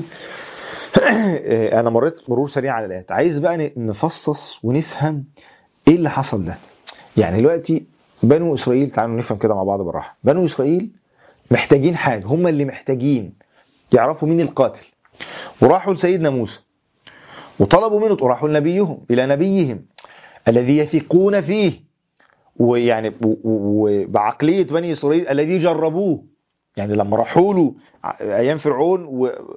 أنا مريت مرور سريع على الآيات، عايز بقى نفصص ونفهم إيه اللي حصل ده. يعني دلوقتي بنو إسرائيل، تعالوا نفهم كده مع بعض بالراحة. بنو إسرائيل محتاجين حاجة، هم اللي محتاجين يعرفوا مين القاتل، وراحوا لسيدنا موسى وطلبوا منه، وراحوا لنبيهم إلى نبيهم الذي يثقون فيه، ويعني وبعقلية بني إسرائيل الذي جربوه. يعني لما راحوا له أيام فرعون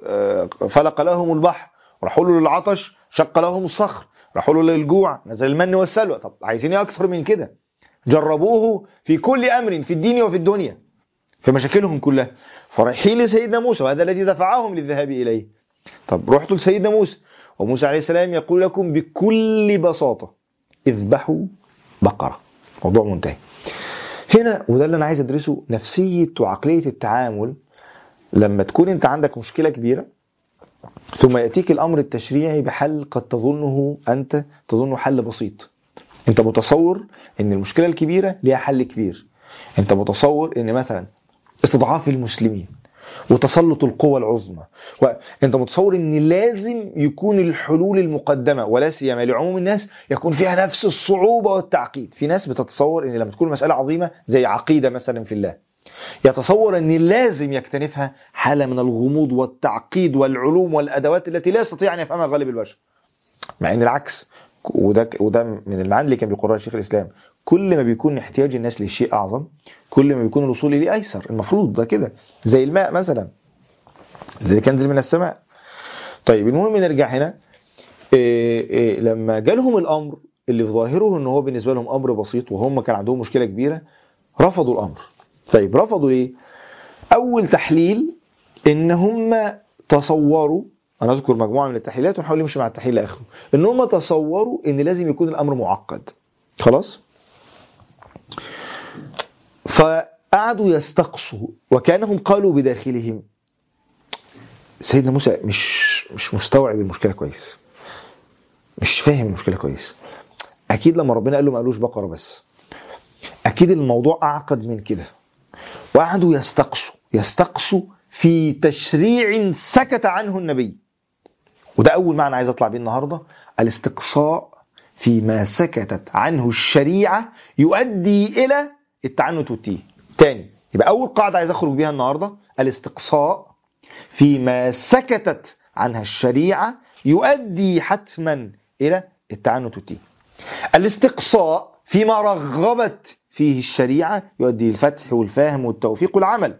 وفلق لهم البحر، راحوا له للعطش شق لهم الصخر، راحوا له للجوع نزل المن والسلوى. طب عايزين أكثر من كده؟ جربوه في كل أمر في الدين وفي الدنيا في مشاكلهم كلها، فرايحين لسيدنا موسى وهذا الذي دفعهم للذهاب إليه. طب رحتوا لسيدنا موسى وموسى عليه السلام يقول لكم بكل بساطة اذبحوا بقرة، موضوع منتهي. هنا وده اللي أنا عايز أدرسه، نفسية وعقلية التعامل لما تكون أنت عندك مشكلة كبيرة ثم يأتيك الأمر التشريعي بحل قد تظنه أنت تظنه حل بسيط. أنت متصور أن المشكلة الكبيرة ليها حل كبير. أنت متصور أن مثلا استضعاف المسلمين وتسلط القوى العظمى، وانت متصور ان لازم يكون الحلول المقدمه ولا سيما لعموم الناس يكون فيها نفس الصعوبه والتعقيد. في ناس بتتصور ان لما تكون مساله عظيمه زي عقيده مثلا في الله، يتصور ان لازم يكتنفها حاله من الغموض والتعقيد والعلوم والادوات التي لا يستطيع ان يفهمها غالب البشر، مع ان العكس. وده وده من المعاني اللي كان بيقررها شيخ الاسلام. كل ما بيكون احتياج الناس لشيء اعظم كل ما بيكون الوصول اليه ايسر. المفروض ده كده، زي الماء مثلا، زي كنزل من السماء. طيب المهم نرجع هنا. إيه إيه لما جالهم الامر اللي في ظاهره ان هو بالنسبه لهم امر بسيط وهم كان عندهم مشكله كبيره، رفضوا الامر. طيب رفضوا ليه؟ اول تحليل ان هم تصوروا، انا اذكر مجموعه من التحليلات ونحاول نمشي مع التحليل لاخره، ان هم تصوروا ان لازم يكون الامر معقد. خلاص، فقعدوا يستقصوا وكانهم قالوا بداخلهم سيدنا موسى مش مش مستوعب المشكله كويس، مش فاهم المشكله كويس. اكيد لما ربنا قال له ما قالوش بقره بس، اكيد الموضوع اعقد من كده. وقعدوا يستقصوا يستقصوا في تشريع سكت عنه النبي. وده اول معنى عايز اطلع بيه النهارده، الاستقصاء فيما سكتت عنه الشريعه يؤدي الى التعنت والتيه. تاني، يبقى اول قاعده عايز اخرج بيها النهارده، الاستقصاء فيما سكتت عنها الشريعة يؤدي حتما إلى التعنت والتيه. الاستقصاء فيما رغبت فيه الشريعة يؤدي الفتح والفهم والتوفيق والعمل.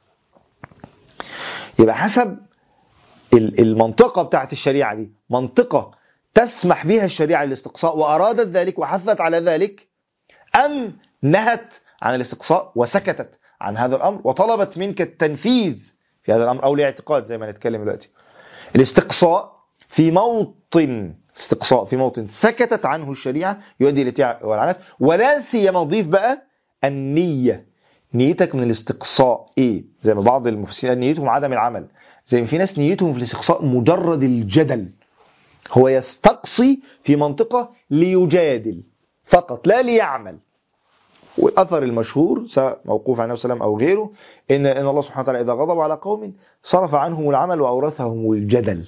يبقى حسب المنطقة بتاعت الشريعة دي، منطقة تسمح بها الشريعة الاستقصاء وأرادت ذلك وحثت على ذلك، أم نهت عن الاستقصاء وسكتت عن هذا الأمر وطلبت منك التنفيذ في هذا الأمر أو الاعتقاد زي ما نتكلم دلوقتي. الاستقصاء في موطن استقصاء في موطن سكتت عنه الشريعة يؤدي الى والعنت، ولا سيما ضيف بقى النية. نيتك من الاستقصاء ايه؟ زي ما بعض المفسرين نيتهم عدم العمل، زي ما في ناس نيتهم في الاستقصاء مجرد الجدل، هو يستقصي في منطقة ليجادل فقط لا ليعمل. والأثر المشهور سواء موقوف عن النبي صلى الله عليه وسلم أو غيره، إن إن الله سبحانه وتعالى إذا غضب على قوم صرف عنهم العمل وأورثهم الجدل.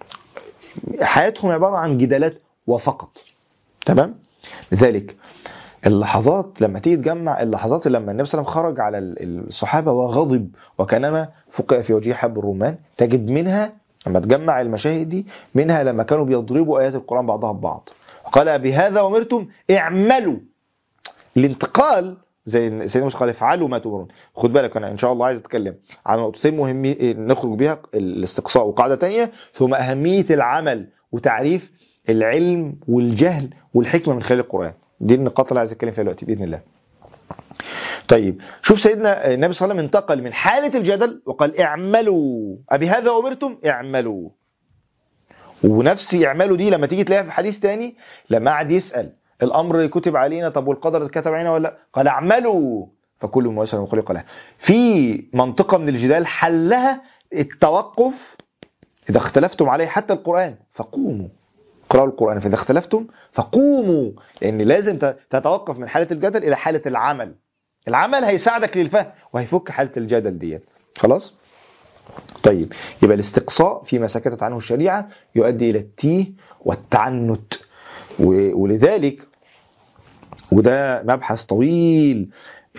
حياتهم عبارة عن جدالات وفقط. تمام؟ لذلك اللحظات لما تيجي تجمع اللحظات اللي لما النبي صلى الله عليه وسلم خرج على الصحابة وغضب وكانما فقع في وجهه حب الرمان، تجد منها لما تجمع المشاهد دي منها لما كانوا بيضربوا آيات القرآن بعضها ببعض، قال بهذا أمرتم اعملوا. الانتقال زي سيدنا موسى قال افعلوا ما تؤمرون. خد بالك انا ان شاء الله عايز اتكلم عن نقطتين مهمين نخرج بيها، الاستقصاء وقاعدة تانية، ثم أهمية العمل وتعريف العلم والجهل والحكمة من خلال القرآن. دي النقاط اللي عايز اتكلم فيها دلوقتي باذن الله. طيب شوف سيدنا النبي صلى الله عليه وسلم انتقل من حالة الجدل وقال اعملوا أبي هذا أمرتم اعملوا. ونفس اعملوا دي لما تيجي تلاقيها في حديث تاني لما قعد يسأل الأمر كتب علينا، طب والقدر كتب علينا ولا لا؟ قال اعملوا فكل ميسر لما خلق له. في منطقة من الجدال حلها التوقف، إذا اختلفتم عليه حتى القرآن فقوموا اقرأوا القرآن، فإذا اختلفتم فقوموا، لأن لازم تتوقف من حالة الجدل إلى حالة العمل. العمل هيساعدك للفهم وهيفك حالة الجدل دي. خلاص؟ طيب يبقى الاستقصاء فيما سكتت عنه الشريعة يؤدي إلى التيه والتعنت، ولذلك وده مبحث طويل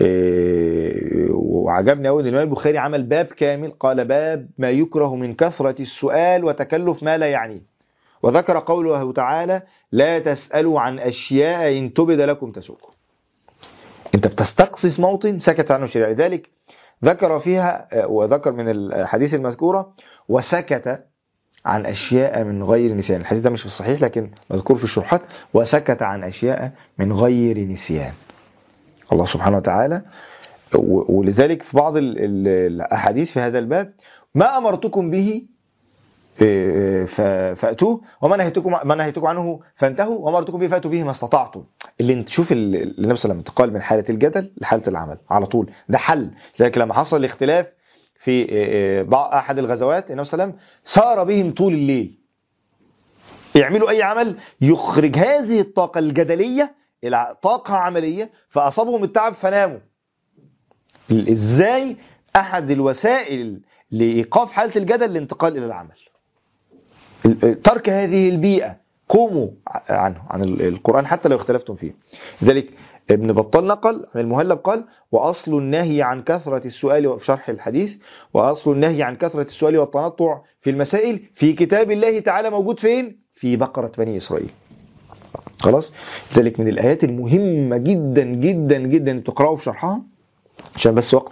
وعجبني أوي إن الإمام البخاري عمل باب كامل، قال باب ما يكره من كثرة السؤال وتكلف ما لا يعنيه، وذكر قوله تعالى لا تسألوا عن أشياء إن تبد لكم تسؤكم. أنت بتستقصي في موطن سكت عنه الشريعة، لذلك ذكر فيها وذكر من الحديث المذكورة وسكت عن أشياء من غير نسيان. الحديث ده مش في الصحيح لكن مذكور في الشروحات، وسكت عن أشياء من غير نسيان. الله سبحانه وتعالى، ولذلك في بعض الأحاديث في هذا الباب ما أمرتكم به فأتوه وما نهيتكم ما نهيتكم عنه فانتهوا وما أمرتكم به فأتوا به ما استطعتم. اللي انت شوف النبي صلى الله عليه وسلم انتقال من حالة الجدل لحالة العمل على طول، ده حل. لذلك لما حصل الاختلاف في بعض أحد الغزوات النبي صلى الله عليه وسلم سار بهم طول الليل يعملوا أي عمل يخرج هذه الطاقة الجدلية إلى طاقة عملية، فأصابهم التعب فناموا. إزاي؟ أحد الوسائل لإيقاف حالة الجدل الانتقال إلى العمل، ترك هذه البيئة، قوموا عنه عن القرآن حتى لو اختلفتم فيه. لذلك ابن بطال نقل عن المهلب قال وأصل النهي عن كثرة السؤال في شرح الحديث، وأصل النهي عن كثرة السؤال والتنطع في المسائل في كتاب الله تعالى موجود فين؟ في بقرة بني إسرائيل. خلاص؟ لذلك من الآيات المهمة جدا جدا جدا تقرأوا في شرحها عشان بس وقت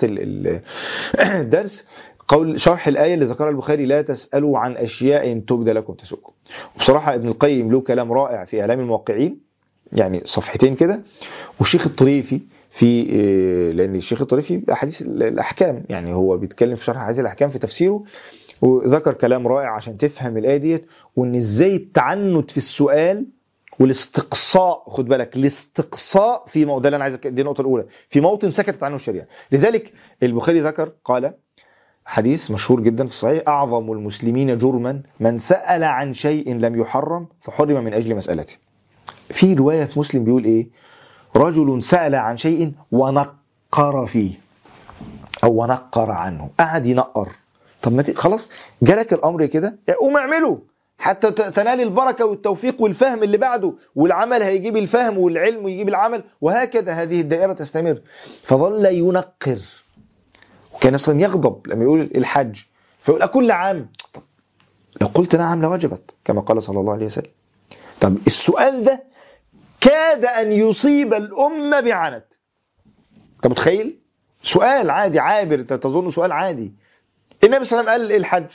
الدرس، قول شرح الآية اللي ذكرها البخاري لا تسألوا عن أشياء تبدى لكم تسؤكم. وبصراحة ابن القيم له كلام رائع في إعلام الموقعين، يعني صفحتين كده، والشيخ الطريفي في لأن الشيخ الطريفي أحاديث الأحكام يعني هو بيتكلم في شرح هذه الأحكام في تفسيره، وذكر كلام رائع عشان تفهم الآية ديت، وإن إزاي التعنت في السؤال والاستقصاء، خد بالك الاستقصاء في موضع، ده اللي أنا عايز دي النقطة الأولى، في موطن سكتت عنه الشريعة. لذلك البخاري ذكر قال حديث مشهور جدا في الصحيح أعظم المسلمين جرما من سأل عن شيء لم يحرم فحرم من أجل مسألته. في رواية في مسلم بيقول إيه؟ رجل سأل عن شيء ونقر فيه أو ونقر عنه، قعد ينقر. طب ما خلاص جالك الأمر كده قوم اعمله حتى تنال البركة والتوفيق والفهم اللي بعده، والعمل هيجيب الفهم والعلم ويجيب العمل، وهكذا هذه الدائرة تستمر. فظل ينقر، وكان اصلا يغضب لما يقول الحج فيقول أكل عام؟ طب لو قلت نعم لوجبت كما قال صلى الله عليه وسلم. طب السؤال ده كاد أن يصيب الأمة بعنت. أنت متخيل؟ سؤال عادي عابر، تظن سؤال عادي. النبي صلى الله عليه وسلم قال الحج،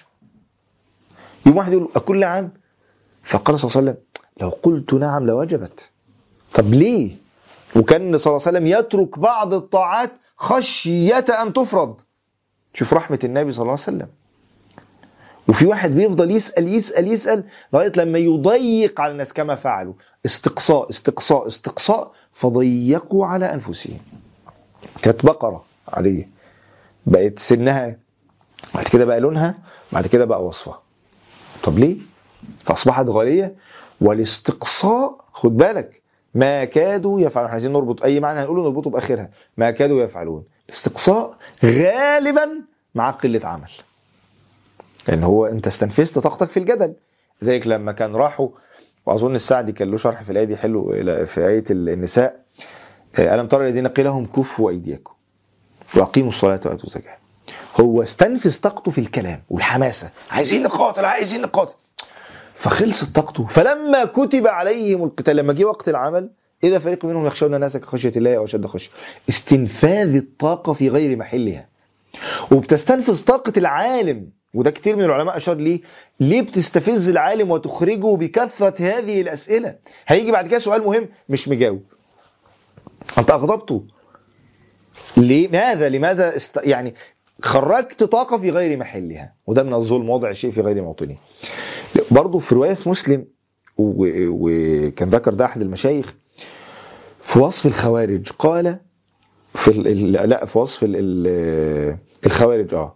يوم واحد يقول أكل عام؟ فقال صلى الله عليه وسلم لو قلت نعم لوجبت. طب ليه؟ وكان صلى الله عليه وسلم يترك بعض الطاعات خشية أن تفرض. شوف رحمة النبي صلى الله عليه وسلم. وفي واحد بيفضل يسأل يسأل يسأل لغاية لما يضيق على الناس كما فعلوا، استقصاء استقصاء استقصاء فضيقوا على أنفسهم. كانت بقرة عادية بقت سنها، بعد كده بقى لونها، بعد كده بقى وصفها. طب ليه؟ فأصبحت غالية. والاستقصاء خد بالك ما كادوا يفعلون، احنا عايزين نربط أي معنى هنقوله نربطه بآخرها، ما كادوا يفعلون. الاستقصاء غالبا مع قلة عمل، لأن هو أنت استنفذت طاقتك في الجدل. زيك لما كان راحوا، وأظن السعدي كان له شرح في الآية دي حلو في آية النساء، ألم ترى الذين قيل لهم كفوا أيديكم وأقيموا الصلاة وآتوا الزكاة. هو استنفذ طاقته في الكلام والحماسة، عايزين نقاتل عايزين نقاتل، فخلصت طاقته. فلما كتب عليهم القتال، لما جه وقت العمل، إذا فريق منهم يخشون الناس كخشية الله أو أشد خشية. استنفاذ الطاقة في غير محلها. وبتستنفذ طاقة العالم، وده كتير من العلماء أشار ليه، ليه بتستفز العالم وتخرجه بكثرة هذه الأسئلة؟ هيجي بعد كده سؤال مهم مش مجاوب، أنت أغضبته ليه؟ ماذا لماذا است... يعني خرجت طاقة في غير محلها، وده من الظلم، وضع الشيء في غير موطنه. برضه في رواية مسلم، وكان و... ذكر ده أحد المشايخ في وصف الخوارج، قال في ال... لا في وصف ال... الخوارج اه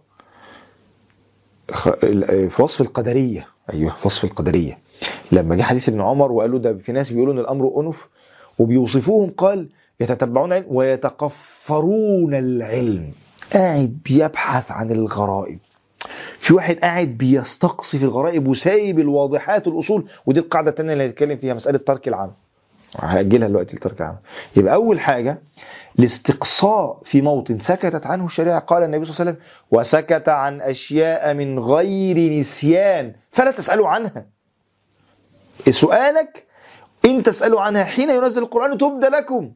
في وصف القدرية، ايوه في وصف القدرية، لما جه حديث ابن عمر وقال له ده في ناس بيقولوا ان الامر انف وبيوصفوهم، قال يتتبعون العلم ويتقفرون العلم، قاعد بيبحث عن الغرائب. في واحد قاعد بيستقصي في الغرائب وسايب الواضحات الأصول، ودي القاعدة الثانية اللي هنتكلم فيها، مسألة ترك العام، هأجلها دلوقتي لترك العام. يبقى أول حاجة الاستقصاء في موطن سكتت عنه الشريعة، قال النبي صلى الله عليه وسلم وسكت عن أشياء من غير نسيان فلا تسألوا عنها. سؤالك إن تسألوا عنها حين ينزل القرآن تبدى لكم،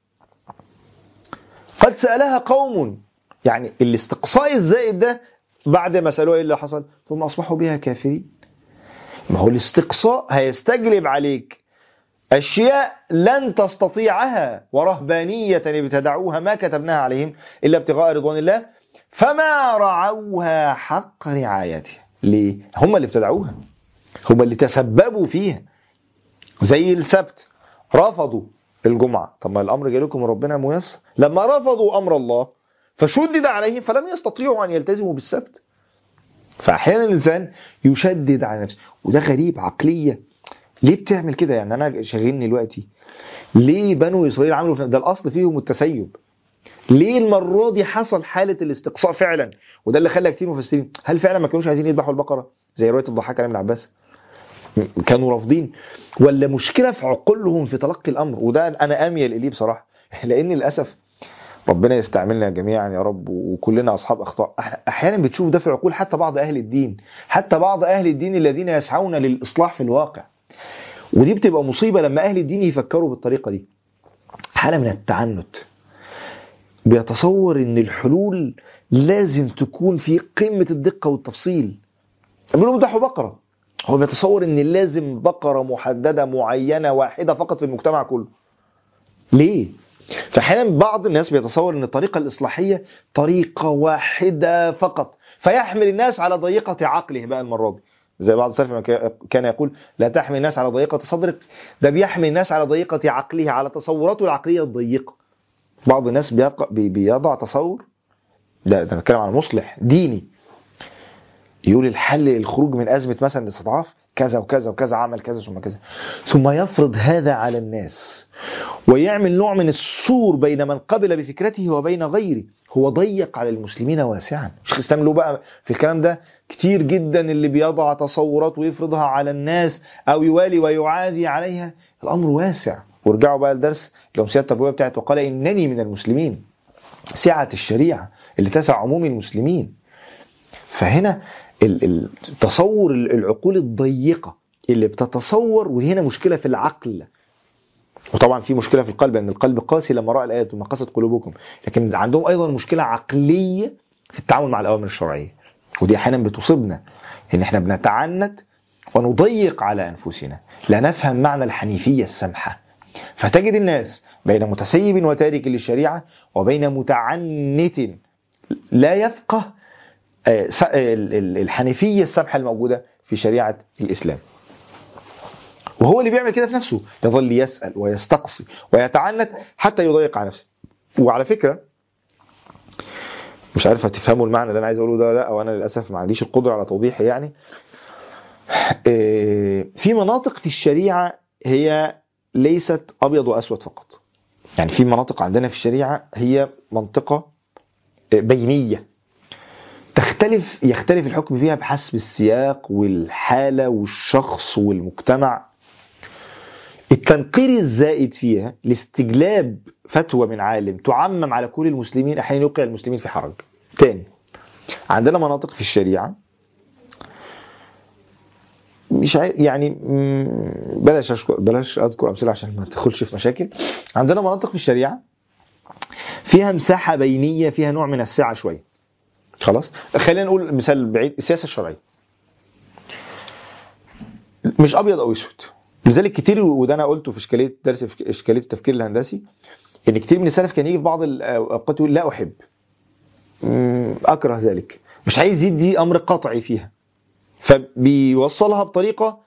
قد سألها قوم. يعني الاستقصاء الزائد ده بعد ما سألوها إيه اللي حصل؟ ثم أصبحوا بها كافرين. ما هو الاستقصاء هيستجلب عليك أشياء لن تستطيعها، ورهبانية ابتدعوها ما كتبناها عليهم إلا ابتغاء رضوان الله فما رعوها حق رعايتها. ليه؟ هم اللي ابتدعوها، هم اللي تسببوا فيها. زي السبت، رفضوا الجمعة، طب ما الأمر جاي لكم من ربنا ميسر. لما رفضوا أمر الله فشدد عليهم فلم يستطيعوا أن يلتزموا بالسبت. فأحيانا الإنسان يشدد على نفسه، وده غريب عقلية. ليه بتعمل كده؟ يعني أنا شاغلني دلوقتي ليه بنو إسرائيل عملوا ده؟ الأصل فيهم التسيب. ليه المرة دي حصل حالة الاستقصاء فعلا؟ وده اللي خلى كتير مفسرين هل فعلا ما كانوش عايزين يذبحوا البقرة زي رواية الضحاك عن ابن عباس، كانوا رافضين، ولا مشكلة في عقولهم في تلقي الأمر؟ وده أنا أميل إليه بصراحة، لأن للأسف ربنا يستعملنا جميعا يا رب، وكلنا أصحاب أخطاء. أحيانا بتشوف ده في عقول حتى بعض أهل الدين، حتى بعض أهل الدين الذين يسعون للإصلاح في الواقع. ودي بتبقى مصيبة لما أهل الدين يفكروا بالطريقة دي، حالة من التعنت. بيتصور إن الحلول لازم تكون في قمة الدقة والتفصيل. يقولوا مدحوا بقرة، هو بيتصور إن لازم بقرة محددة معينة واحدة فقط في المجتمع كله. ليه؟ فأحيانا بعض الناس بيتصور إن الطريقة الإصلاحية طريقة واحدة فقط، فيحمل الناس على ضيقة عقله بقى المرة دي. زي بعض السلف كان يقول لا تحمل الناس على ضيقة صدرك، ده بيحمل الناس على ضيقة عقله، على تصوراته العقلية الضيقة. بعض الناس بيضع تصور، ده أنا بتكلم عن مصلح ديني، يقول الحل الخروج من أزمة مثلا الاستضعاف كذا وكذا وكذا، عمل كذا ثم كذا، ثم يفرض هذا على الناس ويعمل نوع من السور بين من قبل بفكرته وبين غيره. هو ضيق على المسلمين واسعا. شيخ الإسلام له بقى في الكلام ده كتير جدا، اللي بيضع تصورات ويفرضها على الناس أو يوالي ويعادي عليها. الأمر واسع. ورجعوا بقى الدرس الأمسية التربوية بتاعت وقال إنني من المسلمين، سعة الشريعة اللي تسع عموم المسلمين. فهنا التصور العقول الضيقة اللي بتتصور، وهنا مشكلة في العقل، وطبعا في مشكلة في القلب، لأن القلب قاسي لما رأى الآيات وما قست قلوبكم، لكن عندهم أيضا مشكلة عقلية في التعامل مع الأوامر الشرعية. ودي أحيانا بتصيبنا إن إحنا بنتعنت ونضيق على أنفسنا، لا نفهم معنى الحنيفية السمحة. فتجد الناس بين متسيب وتارك للشريعة وبين متعنت لا يفقه الحنيفية السمحة الموجودة في شريعة الإسلام، وهو اللي بيعمل كده في نفسه، يظل يسأل ويستقصي ويتعنت حتى يضيق على نفسه. وعلى فكرة مش عارف هتفهموا المعنى اللي أنا عايز أقوله ده لا، أو أنا للأسف ما عنديش القدرة على توضيحه. يعني في مناطق في الشريعة هي ليست أبيض وأسود فقط. يعني في مناطق عندنا في الشريعة هي منطقة بينية، تختلف يختلف الحكم فيها بحسب السياق والحالة والشخص والمجتمع. التنقير الزائد فيها لاستجلاب فتوى من عالم تعمم على كل المسلمين أحيانا يوقع المسلمين في حرج. تاني، عندنا مناطق في الشريعة مش عاي... يعني بلاش أشكر بلاش أذكر أمثلة عشان ما تدخلش في مشاكل. عندنا مناطق في الشريعة فيها مساحة بينية، فيها نوع من السعة شوية. خلاص، خلينا نقول مثال بعيد، السياسة الشرعية مش أبيض أو أسود. لذلك كتير، وده أنا قلته في إشكالية درس في إشكالية التفكير الهندسي، إن كتير من السلف كان يجي في بعض الأوقات يقول لا أحب، أكره ذلك، مش عايز يدي أمر قطعي فيها، فبيوصلها بطريقة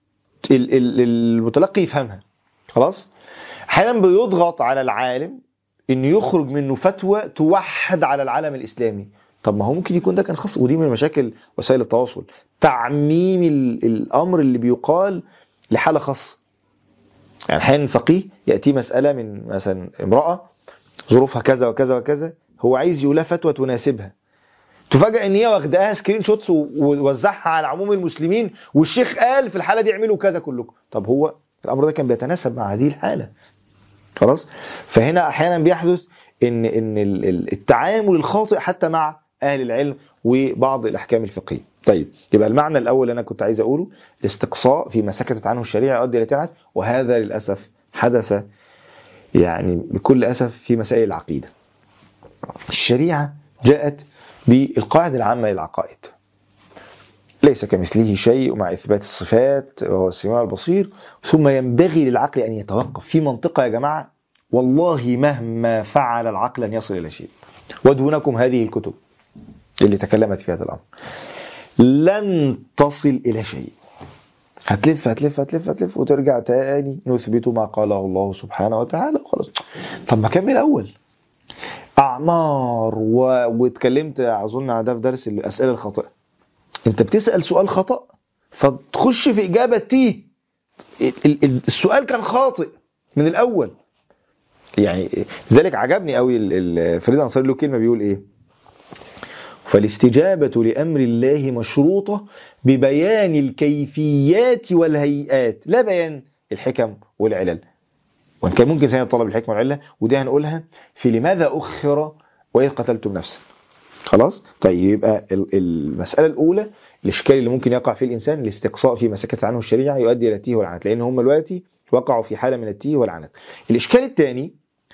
المتلقي يفهمها. خلاص، أحيانا بيضغط على العالم إنه يخرج منه فتوى توحد على العالم الإسلامي. طب ما هو ممكن يكون ده كان خاص، ودي من مشاكل وسائل التواصل، تعميم الأمر اللي بيقال لحالة خاصة. يعني أحيانا فقيه يأتي مسألة من مثلا امرأة ظروفها كذا وكذا وكذا، هو عايز يقولها فتوى تناسبها، تفاجأ ان هي واخداها سكرين شوتس ووزعها على عموم المسلمين، والشيخ قال في الحالة دي اعملوا كذا كلكم. طب هو الأمر ده كان بيتناسب مع هذه الحالة؟ خلاص، فهنا أحيانا بيحدث ان ان التعامل الخاطئ حتى مع أهل العلم وبعض الأحكام الفقهية. طيب، يبقى المعنى الأول اللي أنا كنت عايز أقوله، الاستقصاء فيما سكتت عنه الشريعة يؤدي إلى تبعات، وهذا للأسف حدث يعني بكل أسف في مسائل العقيدة. الشريعة جاءت بالقاعدة العامة للعقائد، ليس كمثله شيء، مع إثبات الصفات وهو السميع البصير. ثم ينبغي للعقل أن يتوقف في منطقة يا جماعة، والله مهما فعل العقل أن يصل إلى شيء، ودونكم هذه الكتب اللي تكلمت في هذا الأمر لن تصل إلى شيء. هتلف هتلف هتلف هتلف وترجع تاني نثبت ما قاله الله سبحانه وتعالى وخلاص. طب ما كمل أول أعمار و... واتكلمت أظن على ده في درس الأسئلة الخاطئة. أنت بتسأل سؤال خطأ فتخش في إجابة تيه، السؤال كان خاطئ من الأول. يعني ذلك عجبني قوي فريد أنصاري له كلمة بيقول إيه: فالاستجابة لأمر الله مشروطة ببيان الكيفيات والهيئات، لا بيان الحكم والعلل. وإن كان ممكن ثاني طلب الحكمة والعلة، ودي هنقولها في لماذا أخر وإذ قتلتم نفسا. خلاص، طيب، يبقى المسألة الأولى الإشكال اللي ممكن يقع فيه الإنسان الاستقصاء فيما سكت عنه الشريعة يؤدي إلى التيه والعنت، لأن هم دلوقتي وقعوا في حالة من التيه والعنت. الإشكال الثاني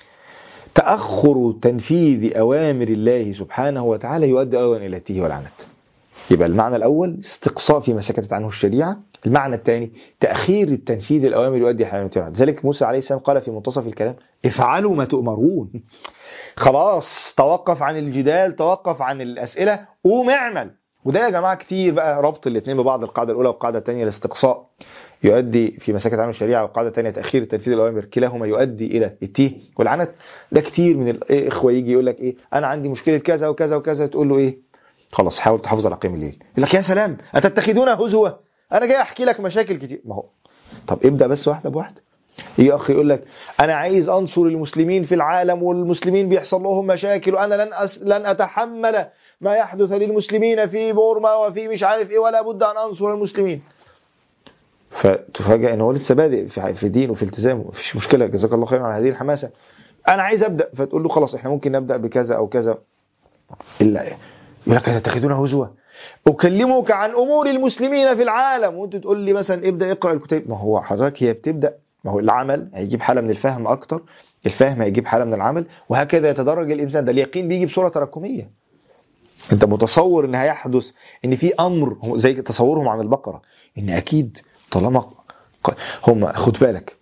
تأخر تنفيذ أوامر الله سبحانه وتعالى يؤدي أيضا إلى التيه والعنت. يبقى المعنى الأول استقصاء فيما سكتت عنه الشريعة، المعنى الثاني تأخير التنفيذ الأوامر يؤدي إلى التيه والعنت. ذلك موسى عليه السلام قال في منتصف الكلام: افعلوا ما تؤمرون. خلاص، توقف عن الجدال، توقف عن الأسئلة، قوم اعمل. وده يا جماعة كتير بقى ربط الاثنين ببعض، القاعدة الأولى والقاعدة الثانية، الاستقصاء يؤدي في مساكت عنه الشريعة، والقاعدة الثانية تأخير تنفيذ الأوامر، كلاهما يؤدي إلى التيه والعنت. ده كتير من الإخوة يجي يقول لك إيه: أنا عندي مشكلة كذا وكذا وكذا، تقول له إيه؟ خلاص حاول تحافظ على قيام الليل. يقول لك: يا سلام أتتخذون هزوة، أنا جاي أحكي لك مشاكل كتير. ما هو طب ابدأ بس واحدة بواحدة. يجي أخي يقول لك: أنا عايز أنصر المسلمين في العالم والمسلمين بيحصل لهم مشاكل، وأنا لن أس... لن أتحمل ما يحدث للمسلمين في بورما وفي مش عارف إيه، ولا بد أن أنصر المسلمين. فتفاجأ إن هو لسه بادئ في دين وفي التزامه، مفيش مشكلة، جزاك الله خيرا على هذه الحماسة. أنا عايز أبدأ، فتقول له: خلاص إحنا ممكن نبدأ بكذا أو كذا. إلا يقول لك: تتخذون هزوة، أكلمك عن أمور المسلمين في العالم، وأنت تقول لي مثلا ابدأ اقرأ الكتاب. ما هو حضرتك هي بتبدأ، ما هو العمل هيجيب حالة من الفهم أكتر، الفهم هيجيب حالة من العمل، وهكذا يتدرج الإنسان. ده اليقين بيجي بصورة تراكمية. أنت متصور إن هيحدث إن في أمر زي تصورهم عن البقرة، إن أكيد طالما هم، خد بالك،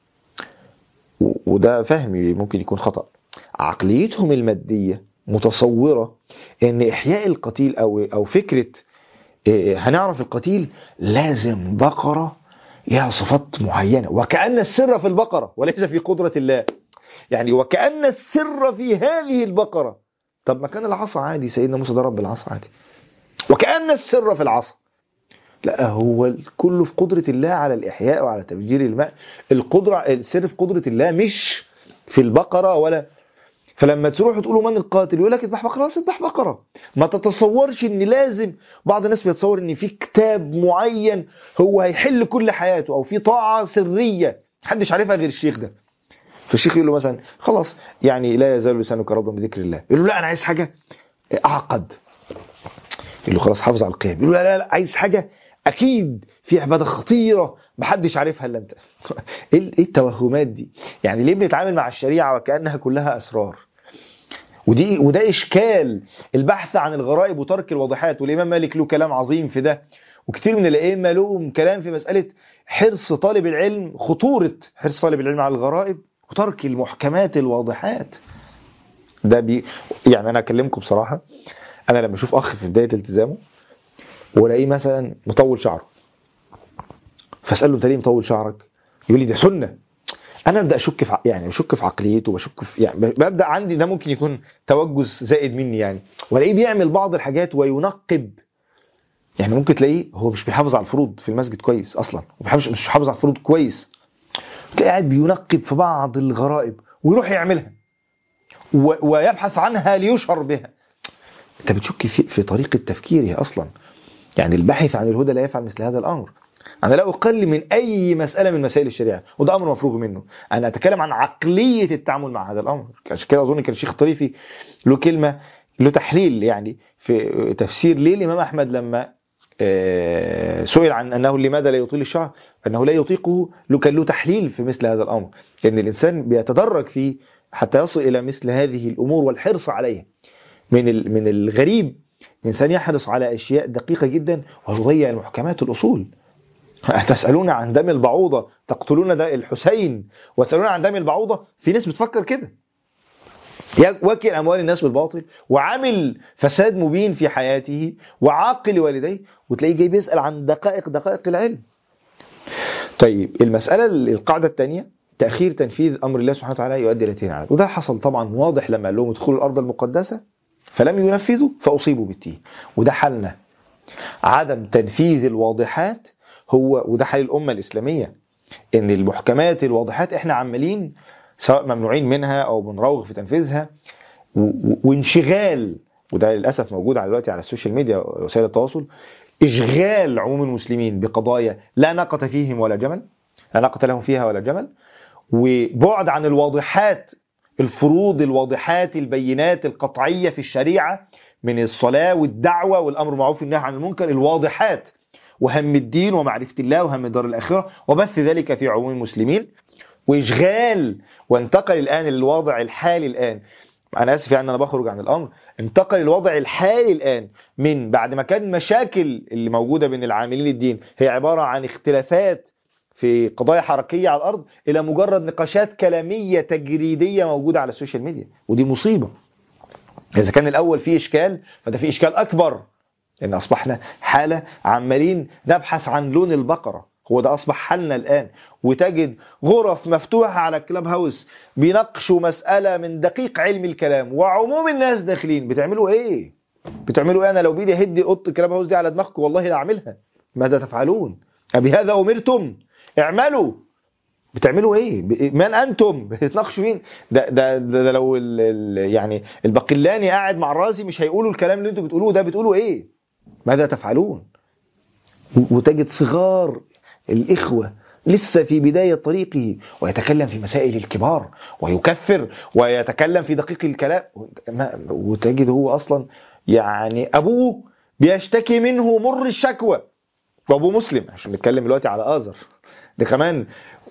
وده فهمي ممكن يكون خطأ، عقليتهم المادية متصورة إن إحياء القتيل أو أو فكرة هنعرف القتيل لازم بقرة لها صفات معينة، وكأن السر في البقرة وليس في قدرة الله. يعني وكأن السر في هذه البقرة. طب ما كان العصا عادي، سيدنا موسى ضرب بالعصا عادي، وكأن السر في العصا. لا، هو كله في قدرة الله على الإحياء وعلى تفجير الماء. القدرة، السر في قدرة الله مش في البقرة ولا. فلما تروح تقولوا من القاتل يقول لك اذبح بقرة، اذبح بقرة. ما تتصورش ان لازم، بعض الناس بيتصور ان في كتاب معين هو هيحل كل حياته، او في طاعة سرية محدش عارفها غير الشيخ ده. فالشيخ يقول له مثلا خلاص يعني لا يزال لسانك رطبا بذكر الله، يقول له لا انا عايز حاجه اعقد، يقول له خلاص حافظ على القيم، يقول له لا لا, لا عايز حاجه اكيد في عباده خطيره محدش عارفها الا انت. ايه التوهمات دي؟ يعني ليه بنتعامل مع الشريعه وكانها كلها اسرار؟ ودي وده اشكال البحث عن الغرائب وترك الواضحات. والامام مالك له كلام عظيم في ده، وكتير من الائمه لهم كلام في مساله حرص طالب العلم، خطوره حرص طالب العلم على الغرائب وترك المحكمات الواضحات. ده بي يعني انا اكلمكم بصراحه، انا لما اشوف اخ في بدايه التزامه والاقيه مثلا مطول شعره، فاساله انت ليه مطول شعرك؟ يقول لي ده سنه. انا ابدا اشك في يعني بشك في عقليته، وبشك في يعني ببدا عندي ده ممكن يكون توجس زائد مني يعني، والاقيه بيعمل بعض الحاجات وينقب. يعني ممكن تلاقيه هو مش بيحافظ على الفروض في المسجد كويس اصلا، ومش مش بيحافظ على الفروض كويس، تلاقيه قاعد بينقب في بعض الغرائب ويروح يعملها ويبحث عنها ليشهر بها. انت بتشك في, في طريقه تفكيره اصلا. يعني الباحث عن الهدى لا يفعل مثل هذا الامر. أنا لا أقل من أي مسألة من مسائل الشريعة، وده أمر مفروغ منه. أنا أتكلم عن عقلية التعامل مع هذا الأمر. عشان كده أظن كان الشيخ الطريفي له كلمة، له تحليل يعني في تفسير ليه الإمام أحمد لما سئل عن أنه لماذا لا يطيل الشعر، أنه لا يطيقه، له كان له تحليل في مثل هذا الأمر. لأن الإنسان بيتدرج فيه حتى يصل إلى مثل هذه الأمور والحرص عليها. من من الغريب الإنسان يحرص على أشياء دقيقة جدا ويضيع المحكمات الأصول. تسألون عن دم البعوضة تقتلون ده الحسين، وتسألون عن دم البعوضة. في ناس بتفكر كده، واكل أموال الناس بالباطل وعامل فساد مبين في حياته وعاقل والديه، وتلاقيه جاي بيسأل عن دقائق دقائق العلم. طيب المسألة القاعدة الثانية تأخير تنفيذ أمر الله سبحانه وتعالى يؤدي إلى تين، وده حصل طبعا واضح لما قال لهم ادخلوا الأرض المقدسة فلم ينفذوا فأصيبوا بالتيه. وده حالنا، عدم تنفيذ الواضحات هو وده حال الأمة الإسلامية. إن المحكمات الواضحات إحنا عمالين سواء ممنوعين منها أو بنراوغ في تنفيذها، وانشغال، وده للأسف موجود على دلوقتي على السوشيال ميديا ووسائل التواصل، إشغال عموم المسلمين بقضايا لا ناقة فيهم ولا جمل، لا ناقة لهم فيها ولا جمل، وبعد عن الواضحات، الفروض الواضحات البينات القطعية في الشريعة من الصلاة والدعوة والأمر بالمعروف والنهي عن المنكر، الواضحات، وهم الدين ومعرفة الله وهم الدار الآخرة، وبث ذلك في عموم المسلمين، وإشغال. وانتقل الآن للوضع الحالي الآن، أنا آسف يعني أنا بخرج عن الأمر، انتقل الوضع الحالي الآن من بعد ما كان مشاكل اللي موجودة بين العاملين الدين هي عبارة عن اختلافات في قضايا حركية على الأرض، إلى مجرد نقاشات كلامية تجريدية موجودة على السوشيال ميديا. ودي مصيبة. إذا كان الأول فيه إشكال فده فيه إشكال أكبر، لأن أصبحنا حالة عمالين نبحث عن لون البقرة. هو ده أصبح حالنا الآن. وتجد غرف مفتوحة على كلاب هاوس بيناقشوا مسألة من دقيق علم الكلام، وعموم الناس داخلين. بتعملوا إيه؟ بتعملوا إيه؟ أنا لو بيدي هدي قط كلاب هاوس دي على دماغكم والله لا أعملها. ماذا تفعلون؟ أبهذا أمرتم؟ اعملوا. بتعملوا ايه؟ من انتم؟ بتتناقشوا مين؟ ده, ده, ده, ده لو ال ال يعني البقلاني قاعد مع الرازي مش هيقولوا الكلام اللي انتم بتقولوه ده. بتقولوا ايه؟ ماذا تفعلون؟ وتجد صغار الإخوة لسه في بداية طريقه ويتكلم في مسائل الكبار ويكفر ويتكلم في دقيق الكلام، وتجد هو أصلا يعني أبوه بيشتكي منه مر الشكوى، وأبوه مسلم عشان نتكلم دلوقتي على آذر ده كمان.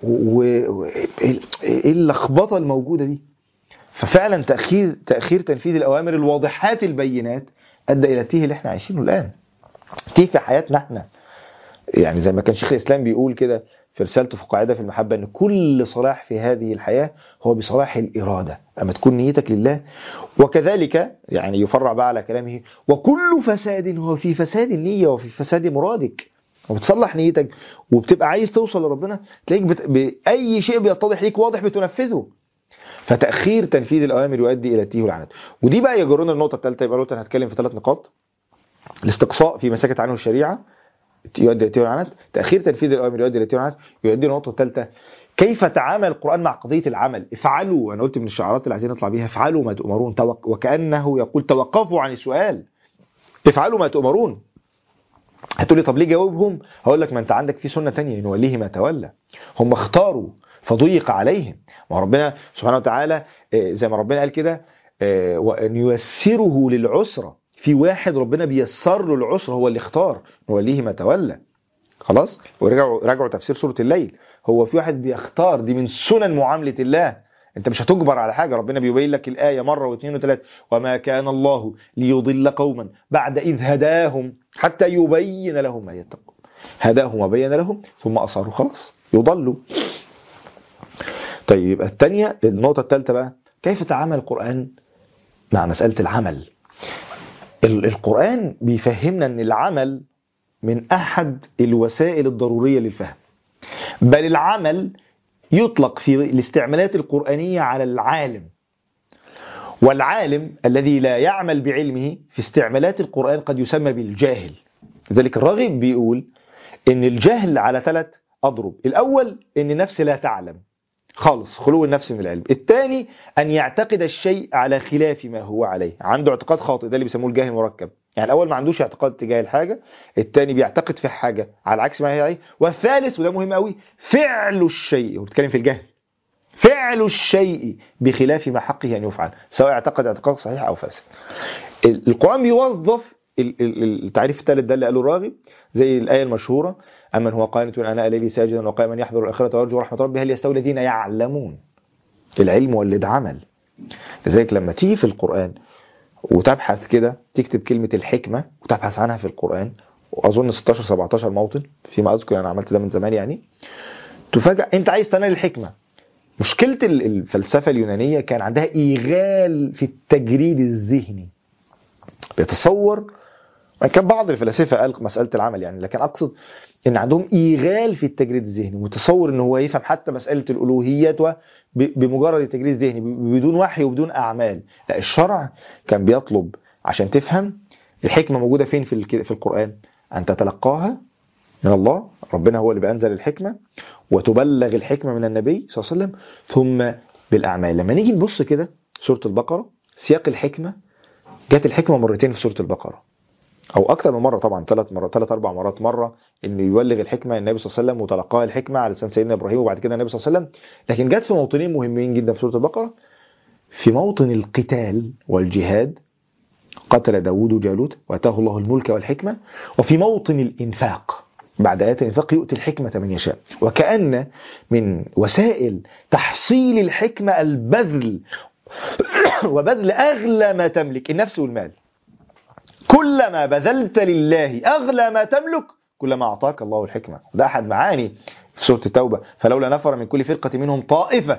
وايه اللخبطه الموجوده دي؟ ففعلا تاخير تاخير تنفيذ الاوامر الواضحات البينات ادى الى التيه اللي احنا عايشينه الان. تيه في حياتنا احنا، يعني زي ما كان شيخ الاسلام بيقول كده في رسالته في قاعده في المحبه، ان كل صلاح في هذه الحياه هو بصلاح الاراده، اما تكون نيتك لله. وكذلك يعني يفرع بقى على كلامه، وكل فساد هو في فساد النيه وفي فساد مرادك. وبتصلح نيتك وبتبقى عايز توصل لربنا، تلاقيك بت... بأي شيء بيتضح ليك واضح بتنفذه. فتأخير تنفيذ الأوامر يؤدي إلى التيه والعنت. ودي بقى يجرنا النقطة الثالثة. يبقى قلت أنا هتكلم في ثلاث نقاط: الاستقصاء في مساكت عنه الشريعة يؤدي إلى التيه والعنت، تأخير تنفيذ الأوامر يؤدي إلى التيه والعنت، يؤدي النقطة الثالثة كيف تعامل القرآن مع قضية العمل. افعلوا، أنا قلت من الشعارات اللي عايزين نطلع بيها، افعلوا ما تؤمرون، توق... وكأنه يقول توقفوا عن السؤال، افعلوا ما تؤمرون. هتقولي طب ليه جاوبهم؟ هقول لك ما انت عندك في سنة تانية، نوليه ما تولى. هم اختاروا فضيق عليهم. وربنا سبحانه وتعالى زي ما ربنا قال كده وأن ييسره للعسرة، في واحد ربنا بيسر له العسرة، هو اللي اختار نوليه ما تولى. خلاص، ورجعوا راجعوا تفسير سورة الليل، هو في واحد بيختار، دي من سنن معاملة الله، انت مش هتجبر على حاجة. ربنا بيبين لك الآية مرة واثنين وثلاثة، وما كان الله ليضل قوما بعد إذ هداهم حتى يبين لهم ما يتقون. هداهم وبين لهم ثم أصروا خلاص يضلوا. طيب يبقى الثانية، النقطة الثالثة بقى، كيف تعامل القرآن مع مسألة العمل؟ القرآن بيفهمنا أن العمل من أحد الوسائل الضرورية للفهم، بل العمل يطلق في الاستعمالات القرآنية على العالم، والعالم الذي لا يعمل بعلمه في استعمالات القرآن قد يسمى بالجاهل. لذلك الراغب بيقول إن الجهل على ثلاث أضرب. الأول إن النفس لا تعلم خالص، خلو النفس من العلم. الثاني أن يعتقد الشيء على خلاف ما هو عليه، عنده اعتقاد خاطئ، ده اللي بيسموه الجاهل المركب. يعني الأول ما عندوش اعتقاد تجاه الحاجة، الثاني بيعتقد في حاجة على عكس ما هي عليه، والثالث وده مهم قوي، فعل الشيء، وبتكلم في الجهل، فعل الشيء بخلاف ما حقه أن يفعل، سواء اعتقد اعتقاد صحيح أو فاسد. القرآن بيوظف التعريف الثالث ده اللي قاله الراغب، زي الآية المشهورة: أمن هو قانت آناء الليل ساجدا وقائما يحذر الآخرة ويرجو رحمة ربه هل يستوي الذين يعلمون. العلم ولد عمل. لذلك لما تيجي في القرآن وتبحث كده، تكتب كلمة الحكمة وتبحث عنها في القرآن، وأظن ستاشر سبعتاشر موطن فيما أذكر، أنا عملت ده من زمان يعني، تفاجأ أنت عايز تنال الحكمة. مشكلة الفلسفة اليونانية كان عندها إيغال في التجريد الذهني، بيتصور، كان بعض الفلاسفة قال مسألة العمل يعني، لكن أقصد إن عندهم إيغال في التجريد الذهني، متصور إن هو يفهم حتى مسألة الألوهيات بمجرد التجريد الذهني بدون وحي وبدون أعمال. لا، الشرع كان بيطلب عشان تفهم الحكمة موجودة فين في في القرآن، أن تتلقاها من الله، ربنا هو اللي بينزل الحكمة، وتبلغ الحكمة من النبي صلى الله عليه وسلم، ثم بالأعمال. لما نيجي نبص كده سورة البقرة، سياق الحكمة، جات الحكمة مرتين في سورة البقرة، أو أكثر من مرة طبعا، ثلاث مرات ثلاث أربع مرات. مرة إنه يبلغ الحكمة النبي صلى الله عليه وسلم وتلقاها الحكمة على لسان سيدنا إبراهيم، وبعد كده النبي صلى الله عليه وسلم. لكن جات في موطنين مهمين جدا في سورة البقرة، في موطن القتال والجهاد، قتل داود جالوت وأتاه الله الملك والحكمة، وفي موطن الإنفاق، بعد آيات الإنفاق يؤتي الحكمة من يشاء. وكأن من وسائل تحصيل الحكمة البذل، وبذل أغلى ما تملك، النفس والمال. كلما بذلت لله أغلى ما تملك كلما أعطاك الله الحكمة. ده أحد معاني في سورة التوبة: فلولا نفر من كل فرقة منهم طائفة.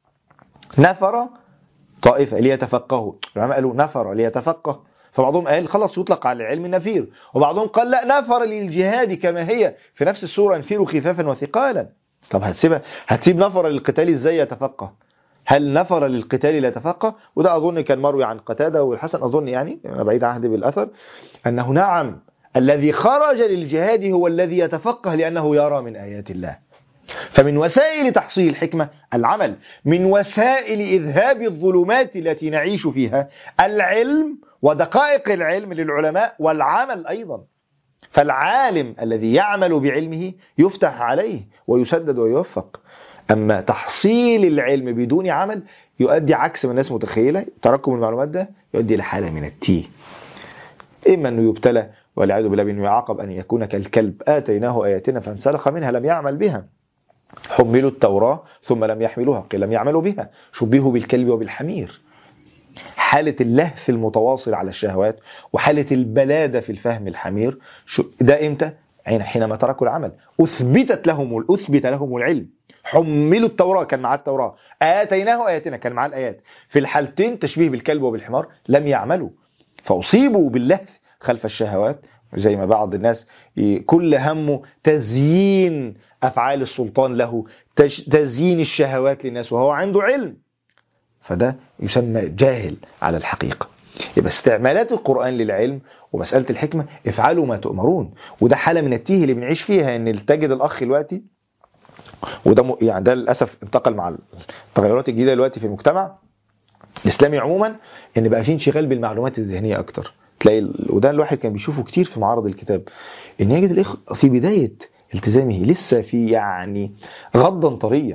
نفر طائفة ليتفقهوا، العلماء قالوا نفر ليتفقه، فبعضهم قال خلاص يطلق على العلم النفير، وبعضهم قال لا، نفر للجهاد كما هي في نفس السورة: انفروا خفافا وثقالا. طب هتسيبها، هتسيب نفر للقتال ازاي يتفقه؟ هل نفر للقتال لا يتفقه؟ وده أظن كان مروي عن قتادة والحسن، أظن يعني أنا بعيد عهدي بالأثر، أنه نعم الذي خرج للجهاد هو الذي يتفقه لأنه يرى من آيات الله. فمن وسائل تحصيل الحكمة العمل، من وسائل إذهاب الظلمات التي نعيش فيها العلم ودقائق العلم للعلماء، والعمل أيضا. فالعالم الذي يعمل بعلمه يفتح عليه ويسدد ويوفق. أما تحصيل العلم بدون عمل يؤدي عكس ما الناس متخيلة، تراكم المعلومات ده يؤدي لحالة من التيه، إما أنه يبتلى والعياذ بالله بأنه يعاقب أن يكون كالكلب آتيناه آياتنا فانسلخ منها لم يعمل بها، حملوا التوراة ثم لم يحملوها قيل لم يعملوا بها، شبهوا بالكلب وبالحمير. حالة اللهث المتواصل على الشهوات وحالة البلادة في الفهم الحمير، ده إمتى؟ حينما تركوا العمل. أثبتت لهم أثبت لهم العلم، حملوا التوراة كان معاه التوراة، آتيناه آياتنا كان معاه الآيات، في الحالتين تشبيه بالكلب وبالحمار، لم يعملوا فأصيبوا باللهث خلف الشهوات، زي ما بعض الناس كل همه تزيين أفعال السلطان له، تزيين الشهوات للناس وهو عنده علم، فده يسمى جاهل على الحقيقة. يبقى استعمالات القرآن للعلم ومسألة الحكمة: افعلوا ما تؤمرون. وده حالة من التيه اللي بنعيش فيها، ان تجد الأخ دلوقتي، وده يعني ده للأسف انتقل مع التغيرات الجديدة دلوقتي في المجتمع الإسلامي عموما، ان بقى فيه انشغال بالمعلومات الذهنية أكتر. تلاقي وده الواحد كان بيشوفه كتير في معارض الكتاب، ان يجد الإخ في بداية التزامه لسه في يعني غضا طرية،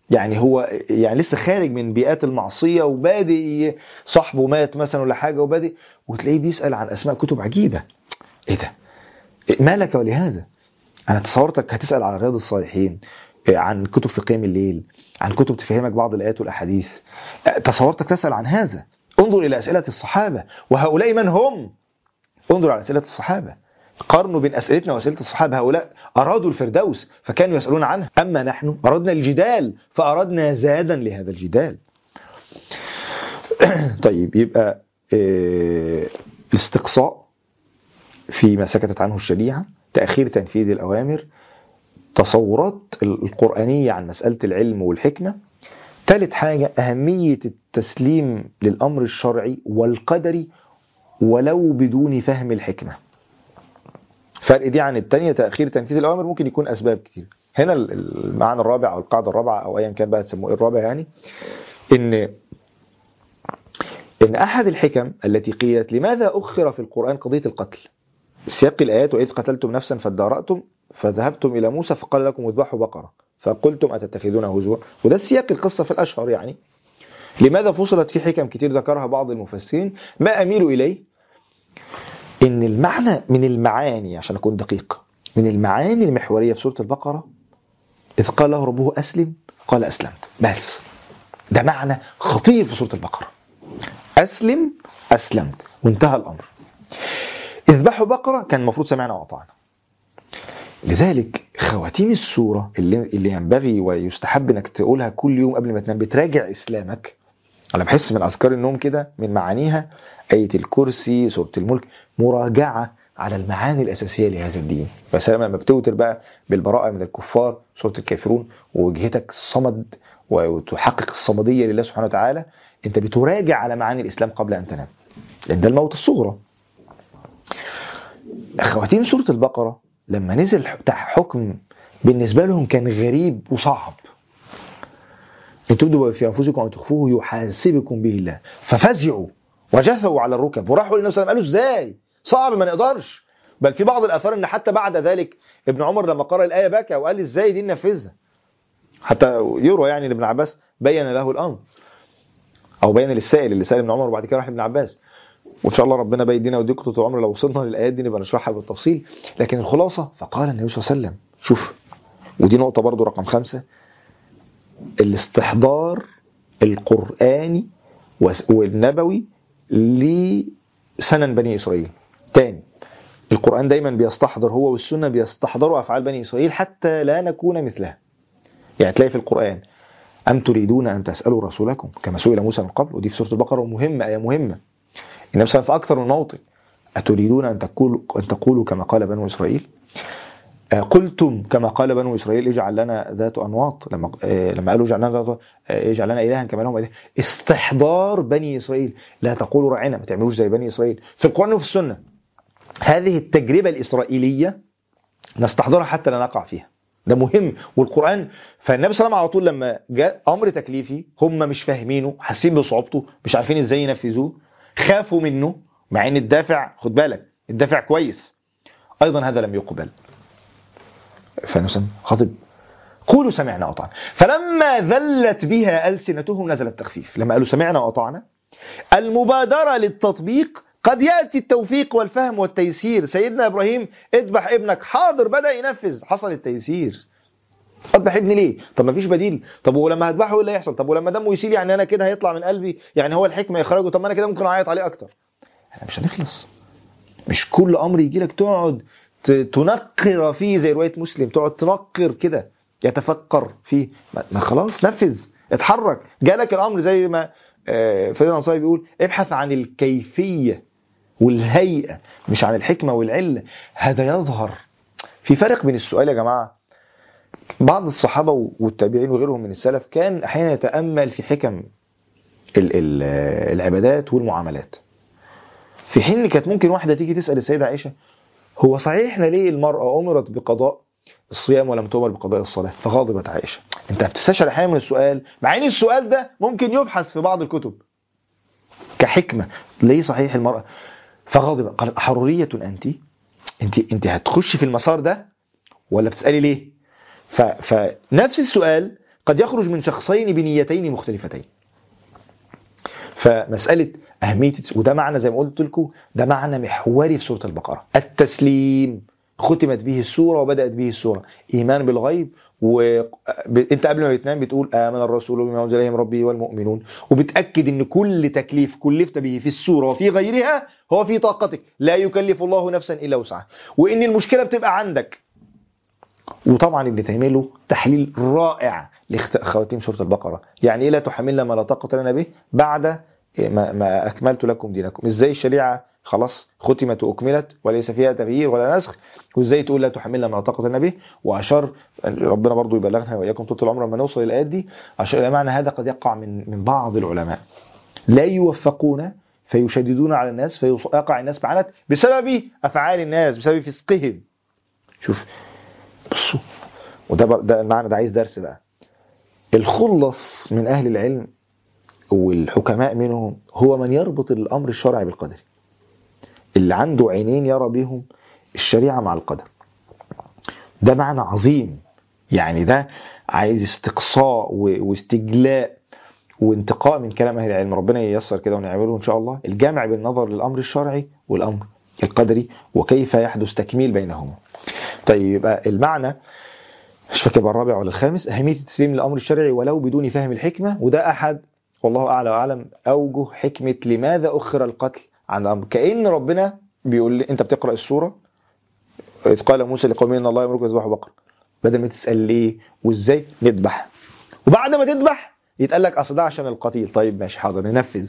يعني هو يعني لسه خارج من بيئات المعصية وبادئ، صاحبه مات مثلا ولا حاجة وبادئ، وتلاقيه بيسأل عن أسماء كتب عجيبة. إيه ده؟ ما لك ولهذا؟ أنا تصورتك هتسأل عن رياض الصالحين، عن كتب في قيام الليل، عن كتب تفهمك بعض الآيات والأحاديث. تصورتك تسأل عن هذا. انظر إلى أسئلة الصحابة، وهؤلاء من هم؟ انظر على أسئلة الصحابة، قارنوا بين أسئلتنا وأسئلة الصحابة. هؤلاء أرادوا الفردوس فكانوا يسألون عنها، أما نحن أردنا الجدال فأردنا زادا لهذا الجدال. طيب، يبقى الاستقصاء فيما سكتت عنه الشريعة، تأخير تنفيذ الأوامر، تصورات القرآنية عن مسألة العلم والحكمة. ثالث حاجة أهمية التسليم للأمر الشرعي والقدري ولو بدون فهم الحكمة. فرق دي عن التانية، تأخير تنفيذ الأوامر ممكن يكون أسباب كتير. هنا المعنى الرابع أو القاعدة الرابعة أو أيا كان بقى تسموه الرابع، يعني إن إن أحد الحكم التي قيلت لماذا أخر في القرآن قضية القتل، سياق الآيات: وإذ قتلتم نفسا فادارأتم فذهبتم إلى موسى فقال لكم اذبحوا بقرة فقلتم أتتخذونه هزوا، وده سياق القصة في الأشهر. يعني لماذا فصلت في حكم كتير ذكرها بعض المفسرين؟ ما أميل إليه إن المعنى من المعاني، عشان أكون دقيق، من المعاني المحورية في سورة البقرة: إذ قال له ربه أسلم قال أسلمت. بس ده معنى خطير في سورة البقرة. أسلم أسلمت وانتهى الأمر. اذبحوا بقرة كان المفروض سمعنا وأطعنا. لذلك خواتيم السورة اللي, اللي ينبغي ويستحب انك تقولها كل يوم قبل ما تنام، بتراجع إسلامك. أنا بحس من أذكار النوم كده من معانيها آية الكرسي، سورة الملك، مراجعة على المعاني الأساسية لهذا الدين. فسلام لما بتوتر بقى بالبراءة من الكفار، سورة الكافرون، ووجهتك الصمد وتحقق الصمدية لله سبحانه وتعالى، أنت بتراجع على معاني الإسلام قبل أن تنام، لأن ده الموت الصغرى. خواتيم سورة البقرة لما نزل حكم بالنسبة لهم كان غريب وصعب: إن تبدوا في أنفسكم أو تخفوه يحاسبكم به الله، ففزعوا وجثوا على الركب وراحوا للنبي صلى الله عليه وسلم قالوا إزاي؟ صعب، ما نقدرش. بل في بعض الآثار إن حتى بعد ذلك ابن عمر لما قرأ الآية بكى وقال إزاي دي ننفذها. حتى يروى يعني ابن عباس بين له الأمر، أو بين للسائل اللي سأل ابن عمر وبعد كده راح ابن عباس. وإن شاء الله ربنا بيدينا وديكم طول العمر لو وصلنا للآيات دي نبقى نشرحها بالتفصيل. لكن الخلاصة: فقال النبي صلى الله عليه وسلم، شوف، ودي نقطة برضو رقم خمسة، الاستحضار القرآني والنبوي لسنن بني إسرائيل. تاني، القرآن دايما بيستحضر، هو والسنة بيستحضروا أفعال بني إسرائيل حتى لا نكون مثلها. يعني تلاقي في القرآن: أم تريدون أن تسألوا رسولكم كما سئل موسى من قبل، ودي في سورة البقرة ومهمة، آية مهمة. النبي صلى الله عليه وسلم في أكثر من موطن: أتريدون أن تقولوا, أن تقولوا كما قال بنو إسرائيل، قلتم كما قال بنو إسرائيل اجعل لنا ذات أنواط، لما لما قالوا اجعل لنا ذات اجعل لنا إلها كما لهم إله. استحضار بني إسرائيل، لا تقولوا رعنا، ما تعملوش زي بني إسرائيل، في القرآن وفي السنة. هذه التجربة الإسرائيلية نستحضرها حتى لا نقع فيها، ده مهم. والقرآن، فالنبي صلى الله عليه وسلم على طول لما جاء أمر تكليفي هم مش فاهمينه، حاسين بصعوبته، مش عارفين إزاي ينفذوه، خافوا منه، مع إن الدافع، خد بالك، الدافع كويس، أيضا هذا لم يقبل. فنسم خاطب: قولوا سمعنا وأطعنا. فلما ذلت بها ألسنتهم نزل التخفيف. لما قالوا سمعنا وأطعنا، المبادرة للتطبيق، قد يأتي التوفيق والفهم والتيسير. سيدنا إبراهيم: اذبح ابنك، حاضر، بدأ ينفذ، حصل التيسير. اذبح ابني ليه؟ طب ما فيش بديل. طب ولما هذبحه ايه اللي هيحصل؟ طب ولما دمه يسيل يعني انا كده هيطلع من قلبي، يعني هو الحكمة يخرجه، طب ما انا كده ممكن اعيط عليه اكتر. احنا مش هنخلص. مش كل امر يجي لك تقعد تنقر فيه زي رواية مسلم، تقعد تنقر كده، يتفكر فيه. ما خلاص، نفذ، اتحرك. جالك الامر زي ما فريد الأنصاري بيقول: ابحث عن الكيفية والهيئة مش عن الحكمة والعلة. هذا يظهر في فرق بين السؤال. يا جماعة، بعض الصحابة والتابعين وغيرهم من السلف كان أحيانا يتأمل في حكم العبادات والمعاملات، في حين كانت ممكن واحدة تيجي تسأل السيدة عائشة: هو صحيح احنا ليه المرأة أمرت بقضاء الصيام ولم تؤمر بقضاء الصلاة؟ فغاضبت عائشة. انت بتستشعر احيانا من السؤال، مع ان السؤال ده ممكن يبحث في بعض الكتب كحكمة، ليه صحيح المرأة؟ فغاضبت، قالت: حرورية انت انت انت هتخش في المسار ده ولا بتسألي ليه؟ فنفس السؤال قد يخرج من شخصين بنيتين مختلفتين. فمسألة أهمية، وده معنى زي ما قلت لكم، ده معنى محوري في سورة البقرة، التسليم. ختمت به السورة وبدأت به السورة، إيمان بالغيب. وانت قبل ما بتنام بتقول آمن الرسول بما أنزل إليه من ربه والمؤمنون، وبتأكد ان كل تكليف كلفت به في السورة وفي غيرها هو في طاقتك، لا يكلف الله نفسا إلا وسعها، وان المشكلة بتبقى عندك. وطبعا ابن تيمية له تحليل رائع لخواتيم سورة البقرة. يعني إيه لا تحملنا ما لا طاقة لنا به بعد ما, ما أكملت لكم دينكم؟ إزاي الشريعة خلاص ختمت وأكملت وليس فيها تغيير ولا نسخ، وإزاي تقول لا تحملنا ما لا طاقة لنا به؟ وأشار ربنا برضو يبلغنا وإياكم طول العمر لما نوصل الآيات دي، أشار إلى معنى هذا قد يقع من من بعض العلماء لا يوفقون فيشددون على الناس فيقع الناس بعنت بسبب أفعال الناس، بسبب فسقهم. شوف بصوا، وده ده المعنى ده عايز درس بقى. الخلص من أهل العلم والحكماء منهم هو من يربط الأمر الشرعي بالقدر، اللي عنده عينين يرى بهم الشريعة مع القدر. ده معنى عظيم، يعني ده عايز استقصاء واستجلاء وانتقاء من كلام أهل العلم. ربنا ييسر كده ونعمله إن شاء الله، الجامع بالنظر للأمر الشرعي والأمر القدري وكيف يحدث تكميل بينهما. طيب يبقى المعنى مش فاكر الرابع ولا الخامس، أهمية التسليم للأمر الشرعي ولو بدون فهم الحكمة. وده أحد والله أعلى وأعلم أوجه حكمة لماذا أخر القتل عن الأمر. كأن ربنا بيقول لي أنت بتقرأ السورة، إذ قال موسى لقومه إن الله يأمركم أن تذبحوا بقرة، بدل ما تسأل ليه وإزاي نذبح، وبعد ما تذبح يتقال لك أصل ده عشان القتيل. طيب ماشي حاضر ننفذ،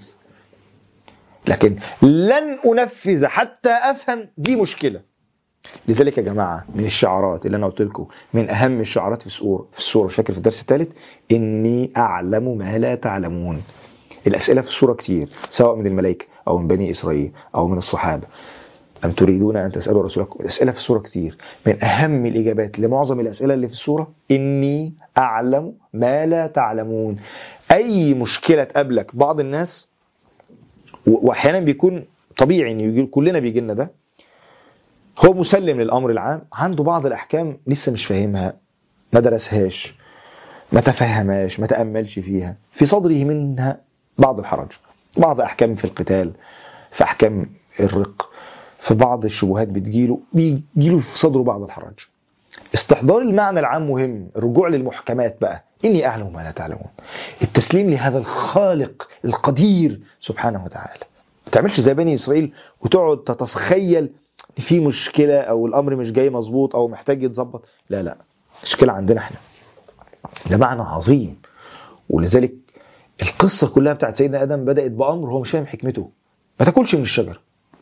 لكن لن أنفذ حتى أفهم، دي مشكلة. لذلك يا جماعة من الشعارات اللي أنا قلت لكم من أهم الشعارات في السورة في السورة مش فاكر في الدرس الثالث، إني أعلم ما لا تعلمون. الأسئلة في السورة كتير، سواء من الملائكة أو من بني إسرائيل أو من الصحابة. أم تريدون أن تسألوا رسولكم؟ الأسئلة في السورة كتير. من أهم الإجابات لمعظم الأسئلة اللي في السورة إني أعلم ما لا تعلمون. أي مشكلة تقابلك بعض الناس، وأحيانا بيكون طبيعي إن يجي كلنا بيجي لنا ده، هو مسلم للأمر العام، عنده بعض الأحكام لسه مش فاهمها، ما درسهاش، ما تفهمهاش، ما تأملش فيها، في صدره منها بعض الحرج، بعض أحكام في القتال، في أحكام الرق، في بعض الشبهات بتجيله بيجيله في صدره بعض الحرج. استحضار المعنى العام مهم، الرجوع للمحكمات بقى، إني أعلم ما لا تعلمون، التسليم لهذا الخالق القدير سبحانه وتعالى. ما تعملش زي بني إسرائيل وتقعد تتخيل في مشكلة أو الأمر مش جاي مظبوط أو محتاج يتظبط. لا لا، مشكلة عندنا احنا. ده معنى عظيم. ولذلك القصة كلها بتاعت سيدنا آدم بدأت بأمر هو مش فاهم حكمته، ما تاكلش من الشجرة.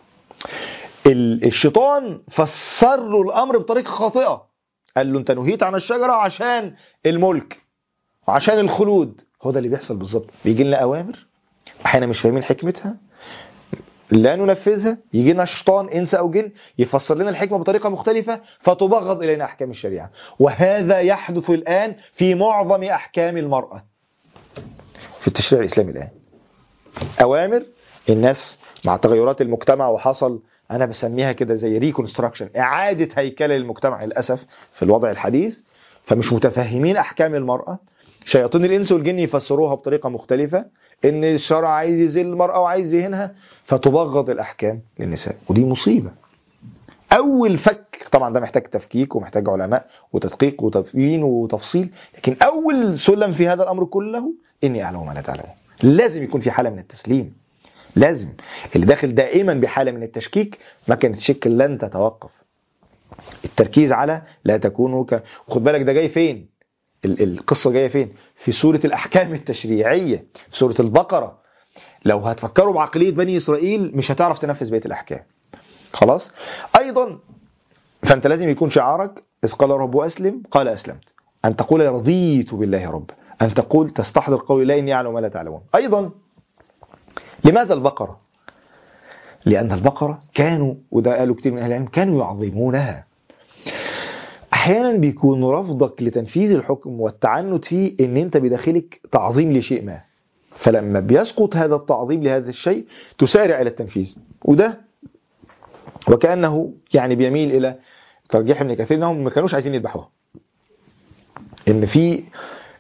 الشيطان فسر له الأمر بطريقة خاطئة، قال له أنت نهيت عن الشجرة عشان الملك وعشان الخلود. هو ده اللي بيحصل بالظبط، بيجي لنا أوامر احنا مش فاهمين حكمتها، لا ننفذها، يجي لنا الشيطان انس او جن يفسر لنا الحكمه بطريقه مختلفه فتبغض الينا احكام الشريعه. وهذا يحدث الان في معظم احكام المراه في التشريع الاسلامي الان. اوامر الناس مع تغيرات المجتمع، وحصل انا بسميها كده زي ريكونستراكشن، اعاده هيكله للمجتمع للاسف في الوضع الحديث، فمش متفاهمين احكام المراه. شياطين الانس والجن يفسروها بطريقه مختلفه، ان الشرع عايز يذل المراه وعايز يهينها، فتبغض الأحكام للنساء، ودي مصيبة. أول فك طبعا ده محتاج تفكيك ومحتاج علماء وتدقيق وتبيين وتفصيل، لكن أول سلم في هذا الأمر كله إني أعلم ما لا تعلمون. لازم يكون في حالة من التسليم، لازم. اللي داخل دائما بحالة من التشكيك ما كانت شك لن تتوقف. التركيز على لا تكونوا ك... خد بالك ده جاي فين؟ القصة جاية فين؟ في سورة الأحكام التشريعية، في سورة البقرة. لو هتفكروا بعقلية بني إسرائيل مش هتعرف تنفذ بقية الأحكام. خلاص؟ أيضا فأنت لازم يكون شعارك إذ قال رب أسلم قال أسلمت، أن تقول رضيت بالله رب، أن تقول تستحضر قول لا إني أعلم ما لا تعلمون. أيضا لماذا البقرة؟ لأن البقرة كانوا، وده قالوا كتير من أهل العلم، كانوا يعظمونها. أحيانا بيكون رفضك لتنفيذ الحكم والتعنت فيه إن أنت بداخلك تعظيم لشيء ما، فلما بيسقط هذا التعظيم لهذا الشيء تسارع إلى التنفيذ. وده وكأنه يعني بيميل إلى ترجيح ابن كثير أنهم ما كانوش عايزين يذبحوها، إن في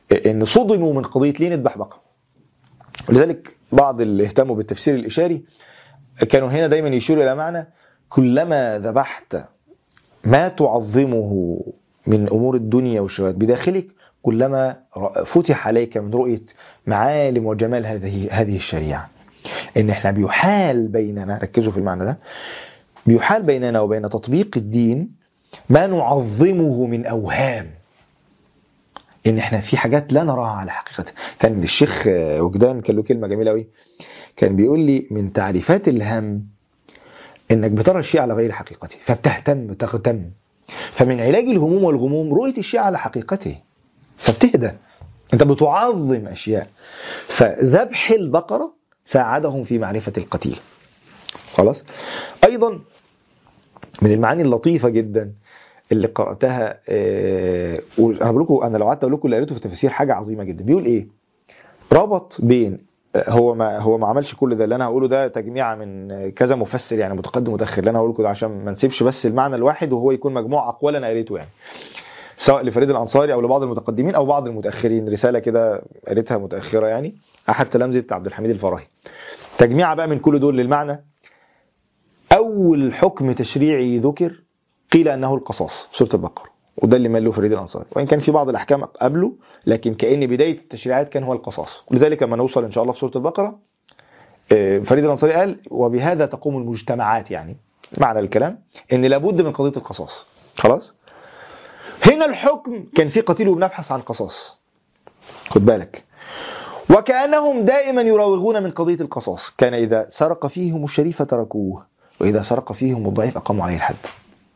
ان صدموا من قضيه ليه نذبح بقره. ولذلك بعض اللي اهتموا بالتفسير الاشاري كانوا هنا دايما يشيروا الى معنى كلما ذبحت ما تعظمه من امور الدنيا والشهوات بداخلك كلما فتح عليك من رؤيه معالم وجمال هذه هذه الشريعه. ان احنا بيحال بيننا، ركزوا في المعنى ده، بيحال بيننا وبين تطبيق الدين ما نعظمه من اوهام. ان احنا في حاجات لا نراها على حقيقتها. كان الشيخ وجدان كان له كلمه جميله قوي، كان بيقول لي من تعريفات الهم انك بترى الشيء على غير حقيقته فبتهتم تغتم. فمن علاج الهموم والغموم رؤيه الشيء على حقيقته فبتهدى، انت بتعظم اشياء. فذبح البقره ساعدهم في معرفه القتيل. خلاص. ايضا من المعاني اللطيفه جدا اللي قرأتها، آه انا بقول لكم، انا لو قعدت اقول لكم اللي قريته في التفسير حاجه عظيمه جدا. بيقول ايه؟ ربط بين آه هو ما هو ما عملش كل ده اللي انا هقوله ده تجميعه من كذا مفسر يعني متقدم متاخر، اللي انا هقول لكم ده عشان ما نسيبش بس المعنى الواحد وهو يكون مجموع اقوال انا قريته يعني، سواء لفريد الانصاري او لبعض المتقدمين او بعض المتاخرين. رساله كده قريتها متاخره يعني احد تلامذه عبد الحميد الفراهي. تجميعه بقى من كل دول للمعنى. اول حكم تشريعي ذكر قيل أنه القصاص، سورة البقرة، وده اللي ماله فريد الأنصاري، وإن كان في بعض الأحكام قبله لكن كأن بداية التشريعات كان هو القصاص. ولذلك لما نوصل إن شاء الله في سورة البقرة فريد الأنصاري قال وبهذا تقوم المجتمعات، يعني معنى الكلام إن لابد من قضية القصاص. خلاص. هنا الحكم كان في قتيل وبنبحث عن قصاص، خد بالك. وكأنهم دائما يراوغون من قضية القصاص. كان إذا سرق فيهم الشريف تركوه وإذا سرق فيهم الضعيف أقاموا عليه الحد.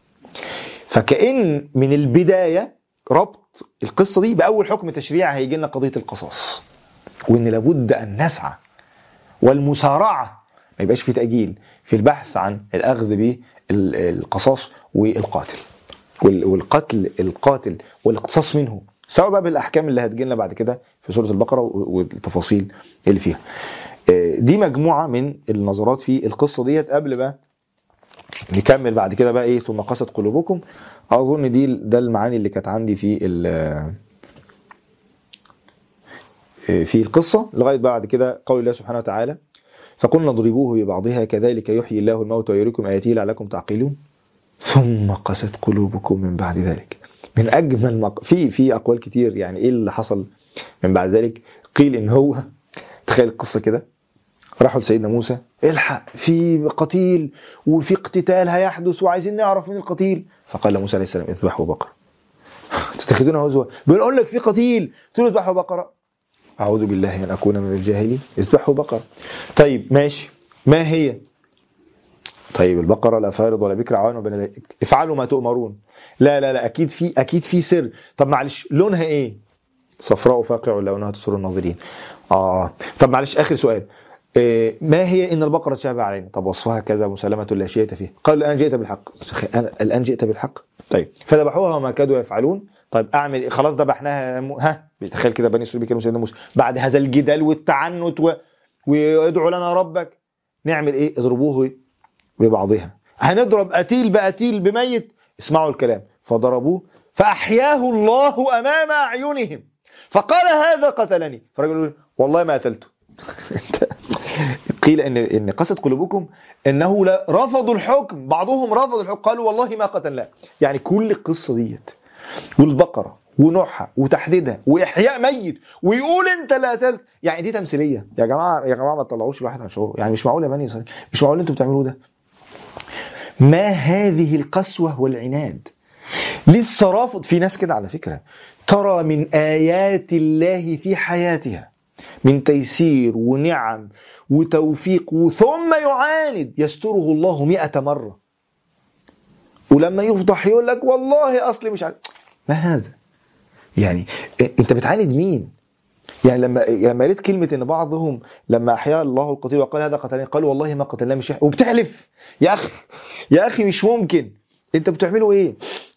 فكأن من البداية ربط القصة دي بأول حكم تشريع هيجي لنا قضية القصاص، وإن لابد أن نسعى والمسارعة، ما يبقاش في تأجيل في البحث عن الأخذ بالقصاص والقاتل والقتل القاتل والاقتصاص منه، سواء بقى بالأحكام اللي هتجي لنا بعد كده في سورة البقرة والتفاصيل اللي فيها. دي مجموعة من النظرات في القصة ديت. قبل بقى نكمل بعد كده بقى ايه ثم قست قلوبكم، اظن دي ده المعاني اللي كانت عندي في في القصه لغايه بعد كده. قول الله سبحانه وتعالى فقلنا اضربوه ببعضها كذلك يحيي الله الموتى ويريكم اياته لعلكم تعقلون ثم قست قلوبكم من بعد ذلك. من اجمل مق... في في اقوال كتير يعني ايه اللي حصل من بعد ذلك. قيل ان هو تخيل القصه كده، راحوا لسيدنا موسى الحق في قتيل وفي اقتتال هيحدث وعايزين نعرف مين القتيل. فقال موسى عليه السلام اذبحوا بقرة. تتخذونها هزوا، بنقول لك في قتيل تقول اذبحوا بقرة. اعوذ بالله ان اكون من الجاهلين. اذبحوا بقرة. طيب ماشي، ما هي؟ طيب البقرة لا فارض ولا بكر عوان وبين ذلك، افعلوا ما تؤمرون. لا لا لا اكيد في اكيد في سر. طب معلش لونها ايه؟ صفراء فاقع لونها تسر الناظرين. اه طب معلش اخر سؤال، ما هي إن البقرة تشابه علينا؟ طب وصفها كذا مسلمة لا شيء فيه. قال الآن جئت بالحق. الآن جئت بالحق. طيب فذبحوها وما كادوا يفعلون. طيب أعمل إيه؟ خلاص ذبحناها. ها تخيل كده بني إسرائيل بيكلموا سيدنا موسى بعد هذا الجدال والتعنت و... ويدعو لنا ربك، نعمل إيه؟ اضربوه ببعضها. هنضرب قتيل بقتيل بميت. اسمعوا الكلام. فضربوه فأحياه الله أمام أعينهم فقال هذا قتلني. فالرجل يقول والله ما قتلته. قيل ان ان قست قلوبكم انه لا رفضوا الحكم، بعضهم رفض الحكم قالوا والله ما قتلناه. يعني كل القصه ديت والبقره ونوحها وتحديدها واحياء ميت ويقول انت لا قتلت، يعني دي تمثيليه يا جماعه. يا جماعه ما تطلعوش الواحد عن شعوره، يعني مش معقول يا بني اسرائيل، مش معقول انتوا بتعملوه ده. ما هذه القسوه والعناد؟ لسه رافض. في ناس كده على فكره ترى من ايات الله في حياتها من تيسير ونعم وتوفيق ثم يعاند يستره الله مئة مرة، ولما يفضح يقول لك والله أصلي مش عارف. ما هذا؟ يعني أنت بتعاند مين؟ يعني لما لما قريت كلمة إن بعضهم لما أحيا الله القتيل وقال هذا قتلني قالوا والله ما قتلناه مش يحيى، وبتحلف. يا أخي يا أخي مش ممكن، أنت بتعملوا إيه؟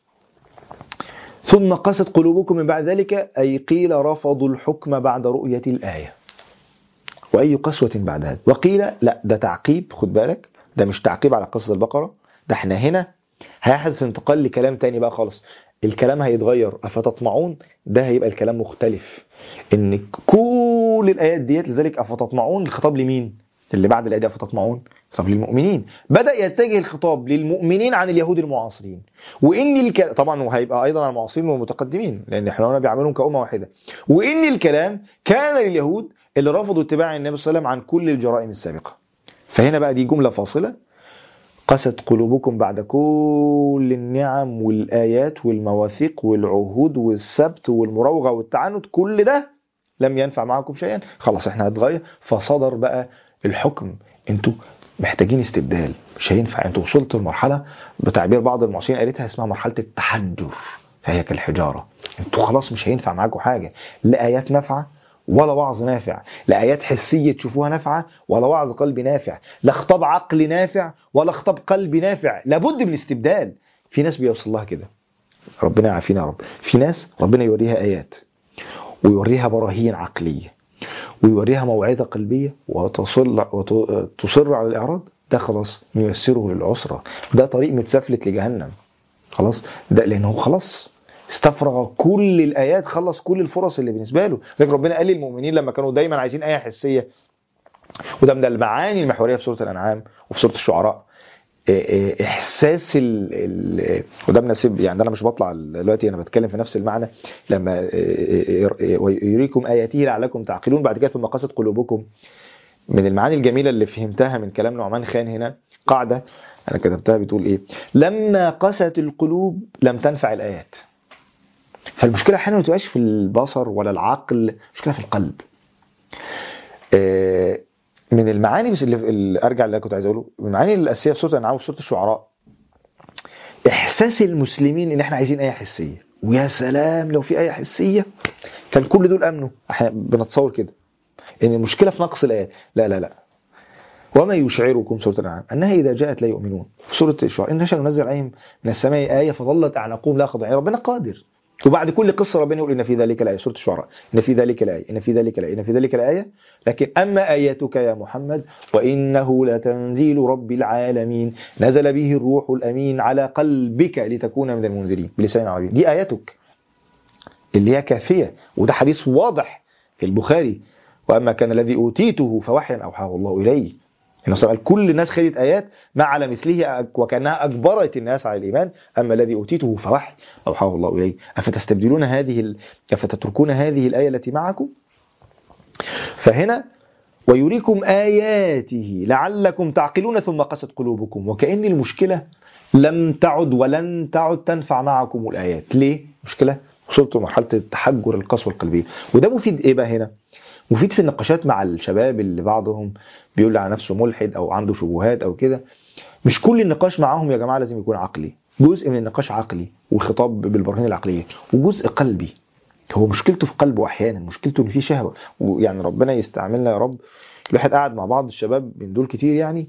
ثم قست قلوبكم من بعد ذلك، أي قيل رفضوا الحكم بعد رؤية الآية. وأي قسوة بعد هذا. وقيل لا ده تعقيب، خد بالك ده مش تعقيب على قصة البقرة، ده احنا هنا هيحدث انتقال لكلام تاني بقى خالص. الكلام هيتغير. أفتطمعون ده هيبقى الكلام مختلف، إن كل الآيات ديت. لذلك أفتطمعون الخطاب لمين؟ اللي بعد الآية دي أفتطمعون خطاب للمؤمنين. بدأ يتجه الخطاب للمؤمنين عن اليهود المعاصرين. وإن الكلام طبعا وهيبقى أيضا على المعاصرين والمتقدمين، لأن احنا بيعملون كأمة واحدة. وإن الكلام كان لليهود اللي رفضوا اتباع النبي صلى الله عليه وسلم عن كل الجرائم السابقة. فهنا بقى دي جملة فاصلة: قست قلوبكم بعد كل النعم والآيات والمواثيق والعهود والسبت والمراوغة والتعنت، كل ده لم ينفع معكم شيئا، خلاص احنا هنتغير. فصدر بقى الحكم: انتوا محتاجين استبدال، مش هينفع. انتوا وصلتوا لمرحلة بتعبير بعض المعاصرين قالتها اسمها مرحلة التحجر، فهي كالحجارة. انتوا خلاص مش هينفع معاكم حاجة، لا آيات نافعة ولا وعظ نافع، لا آيات حسية تشوفوها نافعة ولا وعظ قلبي نافع، لا خطاب عقل نافع ولا خطاب قلبي نافع. لابد من الاستبدال. في ناس بيوصل لها كده، ربنا يعافينا يا رب. في ناس ربنا يوريها آيات ويوريها براهين عقلية ويوريها موعظة قلبية وتصل وتصر على الإعراض، ده خلاص ييسره للعسرة، ده طريق متسفلت لجهنم خلاص. ده لأنه خلاص استفرغ كل الآيات، خلص كل الفرص اللي بالنسبة له. لكن ربنا قال للمؤمنين لما كانوا دايما عايزين آية حسية، وده من المعاني المحورية في سورة الأنعام وفي سورة الشعراء، إحساس ال ال وده مناسب يعني. أنا مش بطلع دلوقتي، أنا بتكلم في نفس المعنى. لما ويريكم آياته لعلكم تعقلون، بعد كده ثم قست قلوبكم. من المعاني الجميلة اللي فهمتها من كلام نعمان خان هنا قاعدة أنا كتبتها بتقول إيه: لما قست القلوب لم تنفع الآيات. فالمشكلة أحيانا ما تبقاش في البصر ولا العقل، مشكلة في القلب. من المعاني بس اللي أرجع اللي كنت عايز أقوله، من المعاني الأساسية في سورة الأنعام وفي سورة الشعراء، إحساس المسلمين إن إحنا عايزين آية حسية. ويا سلام لو في آية حسية كان كل دول أمنوا. بنتصور كده إن المشكلة في نقص الآيات. لا لا لا. وما يشعركم سورة الأنعام أنها إذا جاءت لا يؤمنون. في سورة الشعراء: إن نشأ ننزل عليهم من السماء آية فظلت أعناقهم لا خاضعين. ربنا قادر. وبعد كل قصة ربنا يقول إن في ذلك الآية. سورة الشعراء: إن في ذلك الآية، إن في ذلك الآية، إن في ذلك الآية. لكن أما آياتك يا محمد وإنه لتنزيل رب العالمين نزل به الروح الأمين على قلبك لتكون من المنذرين بلسان عربي. دي آياتك اللي هي كافية، وده حديث واضح في البخاري: وأما كان الذي أوتيته فوحيا أوحاه الله إليه. إنه قال كل الناس خدت آيات ما على مثله وكأنها أجبرت الناس على الإيمان. أما الذي أوتيته فوحي أوحاه الله إليه. أفتستبدلون هذه ال... أفتتركون هذه الآية التي معكم. فهنا ويريكم آياته لعلكم تعقلون ثم قست قلوبكم. وكأن المشكلة لم تعد ولن تعد تنفع معكم الآيات. ليه؟ مشكلة وصلتوا لمرحلة التحجر القسوة القلبية. وده مفيد إيه بقى هنا؟ مفيد في النقاشات مع الشباب اللي بعضهم بيقول على نفسه ملحد أو عنده شبهات أو كده. مش كل النقاش معهم يا جماعة لازم يكون عقلي. جزء من النقاش عقلي وخطاب بالبرهان العقلية، وجزء قلبي. هو مشكلته في قلبه أحيانا، مشكلته إن فيه شهوة. ويعني ربنا يستعملنا يا رب. الواحد قاعد مع بعض الشباب من دول كتير يعني،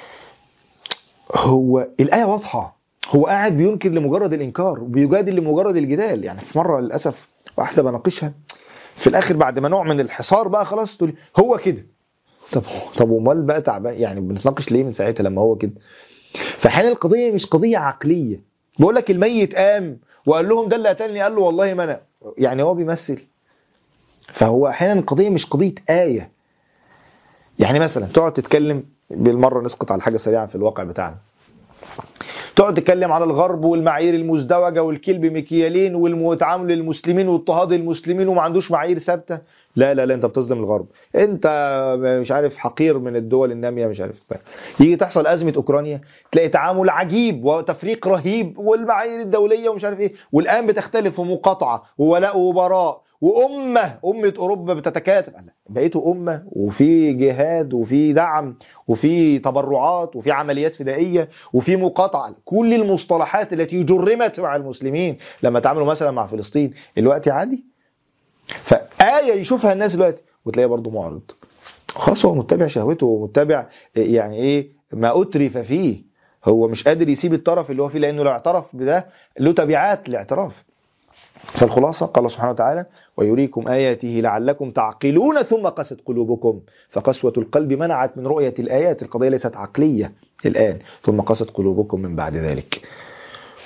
هو الآية واضحة، هو قاعد بينكر لمجرد الإنكار وبيجادل لمجرد الجدال. يعني في مرة للأسف واحدة بناقشها في الآخر بعد ما نوع من الحصار بقى خلاص تقول هو كده. طب طب ومال بقى تعبان يعني بنتناقش ليه من ساعتها لما هو كده؟ فحين القضية مش قضية عقلية. بقول لك الميت قام وقال لهم ده اللي قتلني، قال له والله ما أنا، يعني هو بيمثل. فهو أحيانا القضية مش قضية آية. يعني مثلا تقعد تتكلم بالمرة، نسقط على حاجة سريعة في الواقع بتاعنا، تقعد تتكلم على الغرب والمعايير المزدوجة والكلب مكيالين والتعامل للمسلمين واضطهاد المسلمين وما عندوش معايير ثابتة. لا لا لا، انت بتظلم الغرب، انت مش عارف حقير من الدول النامية، مش عارف. يجي تحصل أزمة أوكرانيا تلاقي تعامل عجيب وتفريق رهيب والمعايير الدولية ومش عارف ايه، والآن بتختلف ومقاطعة وولاء وبراء وأمة أمة أوروبا بتتكاتف. بقيتوا أمة وفي جهاد وفي دعم وفي تبرعات وفي عمليات فدائية وفي مقاطعة. كل المصطلحات التي جرمت مع المسلمين لما تعاملوا مثلا مع فلسطين الوقت عادي. فآية يشوفها الناس دلوقتي وتلاقيه برضو معرض. خلاص هو متبع شهوته ومتبع يعني ايه ما أترف فيه. هو مش قادر يسيب الطرف اللي هو فيه، لأنه لو اعترف بده له تبعات الاعتراف. فالخلاصة قال الله سبحانه وتعالى ويريكم آياته لعلكم تعقلون ثم قست قلوبكم. فقسوة القلب منعت من رؤية الآيات. القضية ليست عقلية الآن. ثم قست قلوبكم من بعد ذلك.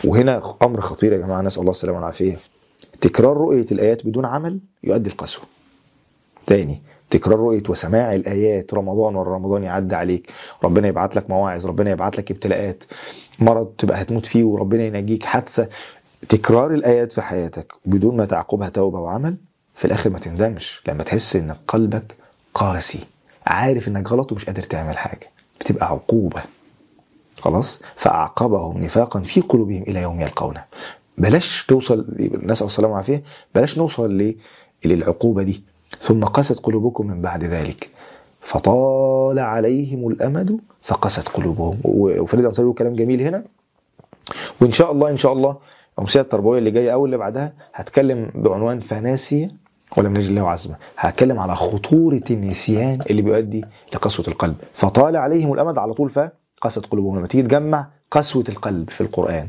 وهنا أمر خطير يا جماعة، نسأل الله السلامة والعافية. تكرار رؤية الآيات بدون عمل يؤدي القسوة. تاني، تكرار رؤية وسماع الآيات رمضان ورا رمضان يعدي عليك، ربنا يبعت لك مواعظ، ربنا يبعت لك ابتلاءات، مرض تبقى هتموت فيه وربنا ينجيك، حادثة، تكرار الآيات في حياتك بدون ما تعقبها توبة وعمل، في الآخر ما تندمش لما تحس إن قلبك قاسي، عارف إنك غلط ومش قادر تعمل حاجة، بتبقى عقوبة. خلاص، فأعقبهم نفاقا في قلوبهم إلى يوم يلقونه. بلاش توصل، نسأل السلامة والعافية، بلاش نوصل للعقوبة دي. ثم قست قلوبكم من بعد ذلك فطال عليهم الأمد فقست قلوبهم. وفريد الأنصاري له كلام جميل هنا، وإن شاء الله إن شاء الله الأمسية التربوية اللي جاية أو اللي بعدها هتكلم بعنوان فناسية ولم نجد له عزمة. هتكلم على خطورة النسيان اللي بيؤدي لقسوة القلب. فطال عليهم الأمد على طول فقست قلوبهم. لما تيجي تجمع قسوة القلب في القرآن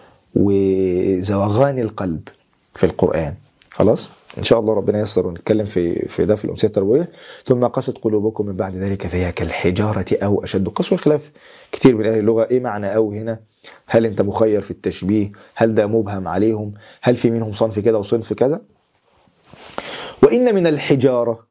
وزوغان القلب في القرآن، خلاص إن شاء الله ربنا ييسر ونتكلم في في ده في الأمسية التربوية. ثم قست قلوبكم من بعد ذلك فهي كالحجارة أو أشد قسوة. خلاف كتير من أهل اللغة إيه معنى أو هنا، هل أنت مخير في التشبيه، هل ده مبهم عليهم، هل في منهم صنف كده وصنف كذا. وإن من الحجارة،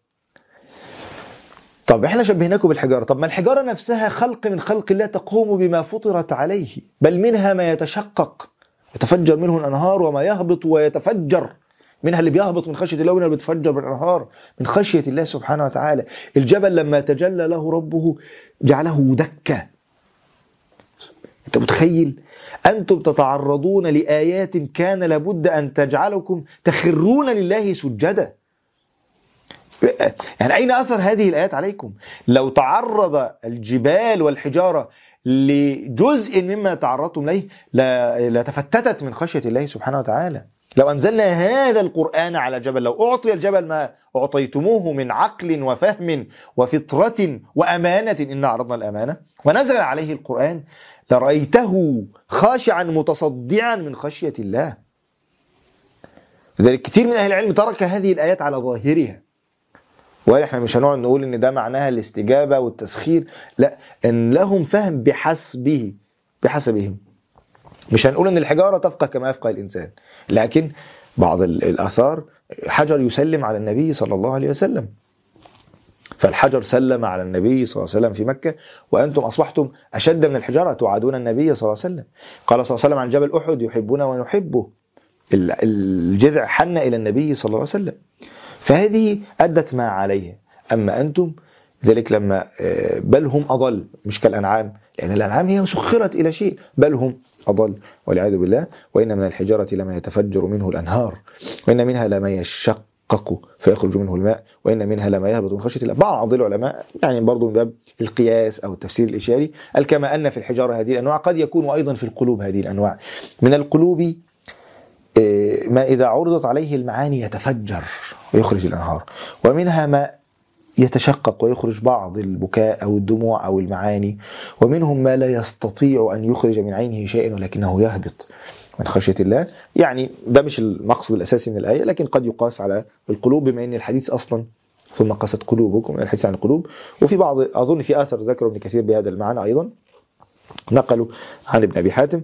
طب إحنا شبهناكم بالحجارة، طب ما الحجارة نفسها خلق من خلق الله تقوم بما فطرت عليه، بل منها ما يتشقق يتفجر منه الأنهار وما يهبط ويتفجر منها، اللي بيهبط من خشية الله ومنها اللي بيتفجر بالأنهار من خشية الله سبحانه وتعالى. الجبل لما تجلى له ربه جعله دكا. أنت متخيل؟ أنتم تتعرضون لآيات كان لابد أن تجعلكم تخرون لله سجدا. يعني أين أثر هذه الآيات عليكم؟ لو تعرض الجبال والحجارة لجزء مما تعرضتم له لتفتتت من خشية الله سبحانه وتعالى. لو أنزلنا هذا القرآن على جبل، لو أعطي الجبل ما أعطيتموه من عقل وفهم وفطرة وأمانة، إن عرضنا الأمانة، ونزل عليه القرآن لرأيته خاشعا متصدعا من خشية الله. لذلك كثير من أهل العلم ترك هذه الآيات على ظاهرها، وإحنا مش هنقعد نقول إن ده معناها الاستجابة والتسخير، لا، إن لهم فهم بحسبه بحسبهم. مش هنقول إن الحجارة تفقه كما يفقه الإنسان، لكن بعض الآثار حجر يسلم على النبي صلى الله عليه وسلم، فالحجر سلم على النبي صلى الله عليه وسلم في مكة، وأنتم أصبحتم أشد من الحجارة تعادون النبي صلى الله عليه وسلم. قال صلى الله عليه وسلم عن جبل أحد يحبنا ونحبه، الجذع حن إلى النبي صلى الله عليه وسلم، فهذه أدت ما عليه. أما أنتم ذلك لما بل هم أضل، مش كالأنعام، لأن الأنعام هي سخرت إلى شيء، بل هم أضل والعياذ بالله. وإن من الحجارة لما يتفجر منه الأنهار، وإن منها لما يشقق فيخرج منه الماء، وإن منها لما يهبط من خشية الله. بعض العلماء يعني برضو من باب القياس أو التفسير الإشاري قال كما أن في الحجارة هذه الأنواع قد يكون أيضا في القلوب هذه الأنواع. من القلوب ما إذا عرضت عليه المعاني يتفجر ويخرج الأنهار، ومنها ما يتشقق ويخرج بعض البكاء أو الدموع أو المعاني، ومنهم ما لا يستطيع أن يخرج من عينه شيئا ولكنه يهبط من خشية الله. يعني ده مش المقصد الأساسي من الآية، لكن قد يقاس على القلوب بما أن الحديث أصلا ثم قست قلوبكم، الحديث عن القلوب. وفي بعض أظن في آثر ذكر ابن كثير بهذا المعنى أيضا، نقلوا عن ابن أبي حاتم.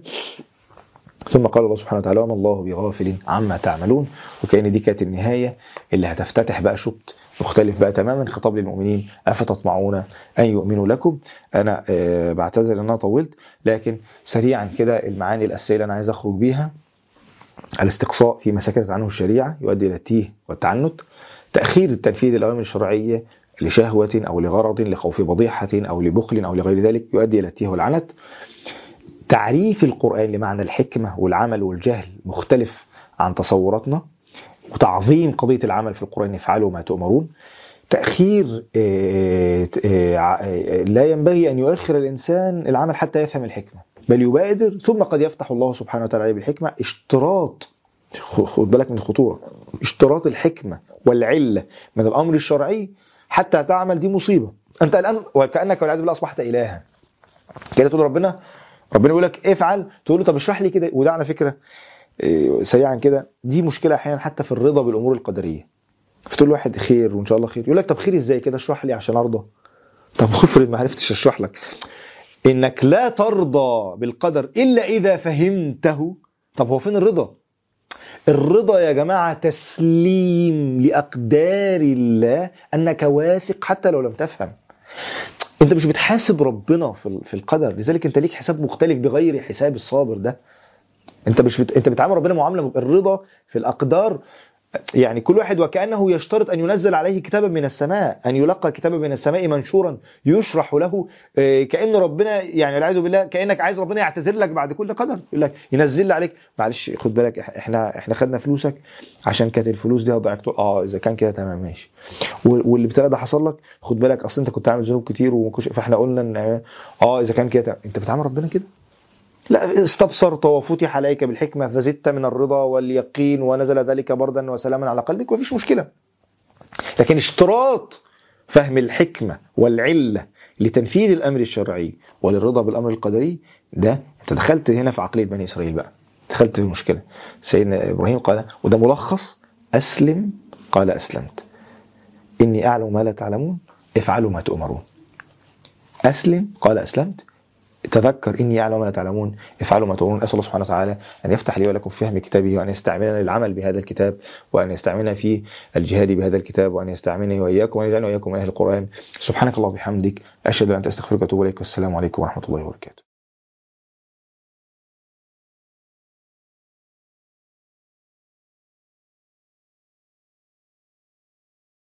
ثم قال الله سبحانه وتعالى وما الله بغافل عما تعملون. وكأن دي كانت النهاية اللي هتفتتح بقى شوط مختلف بقى تماما، خطاب للمؤمنين أفتطمعون أن يؤمنوا لكم. أنا أه بعتذر أن أنا طولت، لكن سريعا كده المعاني الأساسية اللي أنا عايز أخرج بيها: الاستقصاء في ما سكتت عنه الشريعة يؤدي إلى التيه والتعنت، تأخير التنفيذ الأوامر الشرعية لشهوة أو لغرض، لخوف بضيحة أو لبخل أو لغير ذلك يؤدي إلى التيه والعنت، تعريف القرآن لمعنى الحكمة والعمل والجهل مختلف عن تصوراتنا، وتعظيم قضية العمل في القرآن افعلوا ما تؤمرون، تأخير لا ينبغي أن يؤخر الإنسان العمل حتى يفهم الحكمة بل يبادر، ثم قد يفتح الله سبحانه وتعالى بالحكمة. اشتراط، خد بالك من الخطورة، اشتراط الحكمة والعلة من الأمر الشرعي حتى تعمل، دي مصيبة. أنت الآن وكأنك والعياذ بالله أصبحت إلها كده، تقول ربنا ربنا يقول لك افعل، تقول له طب اشرح لي كده. وده على فكرة سريعا كده دي مشكلة أحيانا حتى في الرضا بالأمور القدرية. فتقول له واحد خير وإن شاء الله خير، يقول لك طب خير إزاي كده، اشرح لي عشان أرضى. طب افرض ما عرفتش اشرح لك. إنك لا ترضى بالقدر إلا إذا فهمته طب هو فين الرضا؟ الرضا يا جماعة تسليم لأقدار الله، أنك واثق حتى لو لم تفهم. انت مش بتحاسب ربنا في في القدر، لذلك انت ليك حساب مختلف بغير حساب الصابر ده. انت مش بت... انت بتعامل ربنا معامله الرضا في الاقدار. يعني كل واحد وكأنه يشترط أن ينزل عليه كتابا من السماء، أن يلقى كتابا من السماء منشورا يشرح له، كأن ربنا يعني والعياذ بالله كأنك عايز ربنا يعتذر لك بعد كل قدر، يقول لك ينزل عليك معلش خد بالك احنا احنا خدنا فلوسك عشان كانت الفلوس دي هتضيعك. اه اذا كان كده تمام ماشي. واللي ابتلى ده حصل لك خد بالك اصل انت كنت عامل ذنوب كتير فاحنا قلنا ان اه اذا كان كده انت بتعامل ربنا كده. لا، استبصرت وفتح عليك بالحكمة فزدت من الرضا واليقين ونزل ذلك بردا وسلاما على قلبك ومفيش مشكلة. لكن اشتراط فهم الحكمة والعلة لتنفيذ الأمر الشرعي وللرضا بالأمر القدري، ده انت دخلت هنا في عقلية بني إسرائيل بقى، دخلت في المشكلة. سيدنا إبراهيم قال، وده ملخص، أسلم قال أسلمت، إني أعلم ما لا تعلمون افعلوا ما تؤمرون. أسلم قال أسلمت، تذكر إني أعلم ما لا تعلمون افعلوا ما تؤمرون. أسأل الله سبحانه وتعالى أن يفتح لي ولكم فهم كتابه، وأن يستعملنا للعمل بهذا الكتاب، وأن يستعملنا في الجهاد بهذا الكتاب، وأن يستعملني وإياكم وأن يجعلنا وإياكم من أهل القرآن. سبحانك الله وبحمدك، أشهد أن لا إله إلا أنت أستغفرك وأتوب إليك، والسلام عليكم ورحمة الله وبركاته.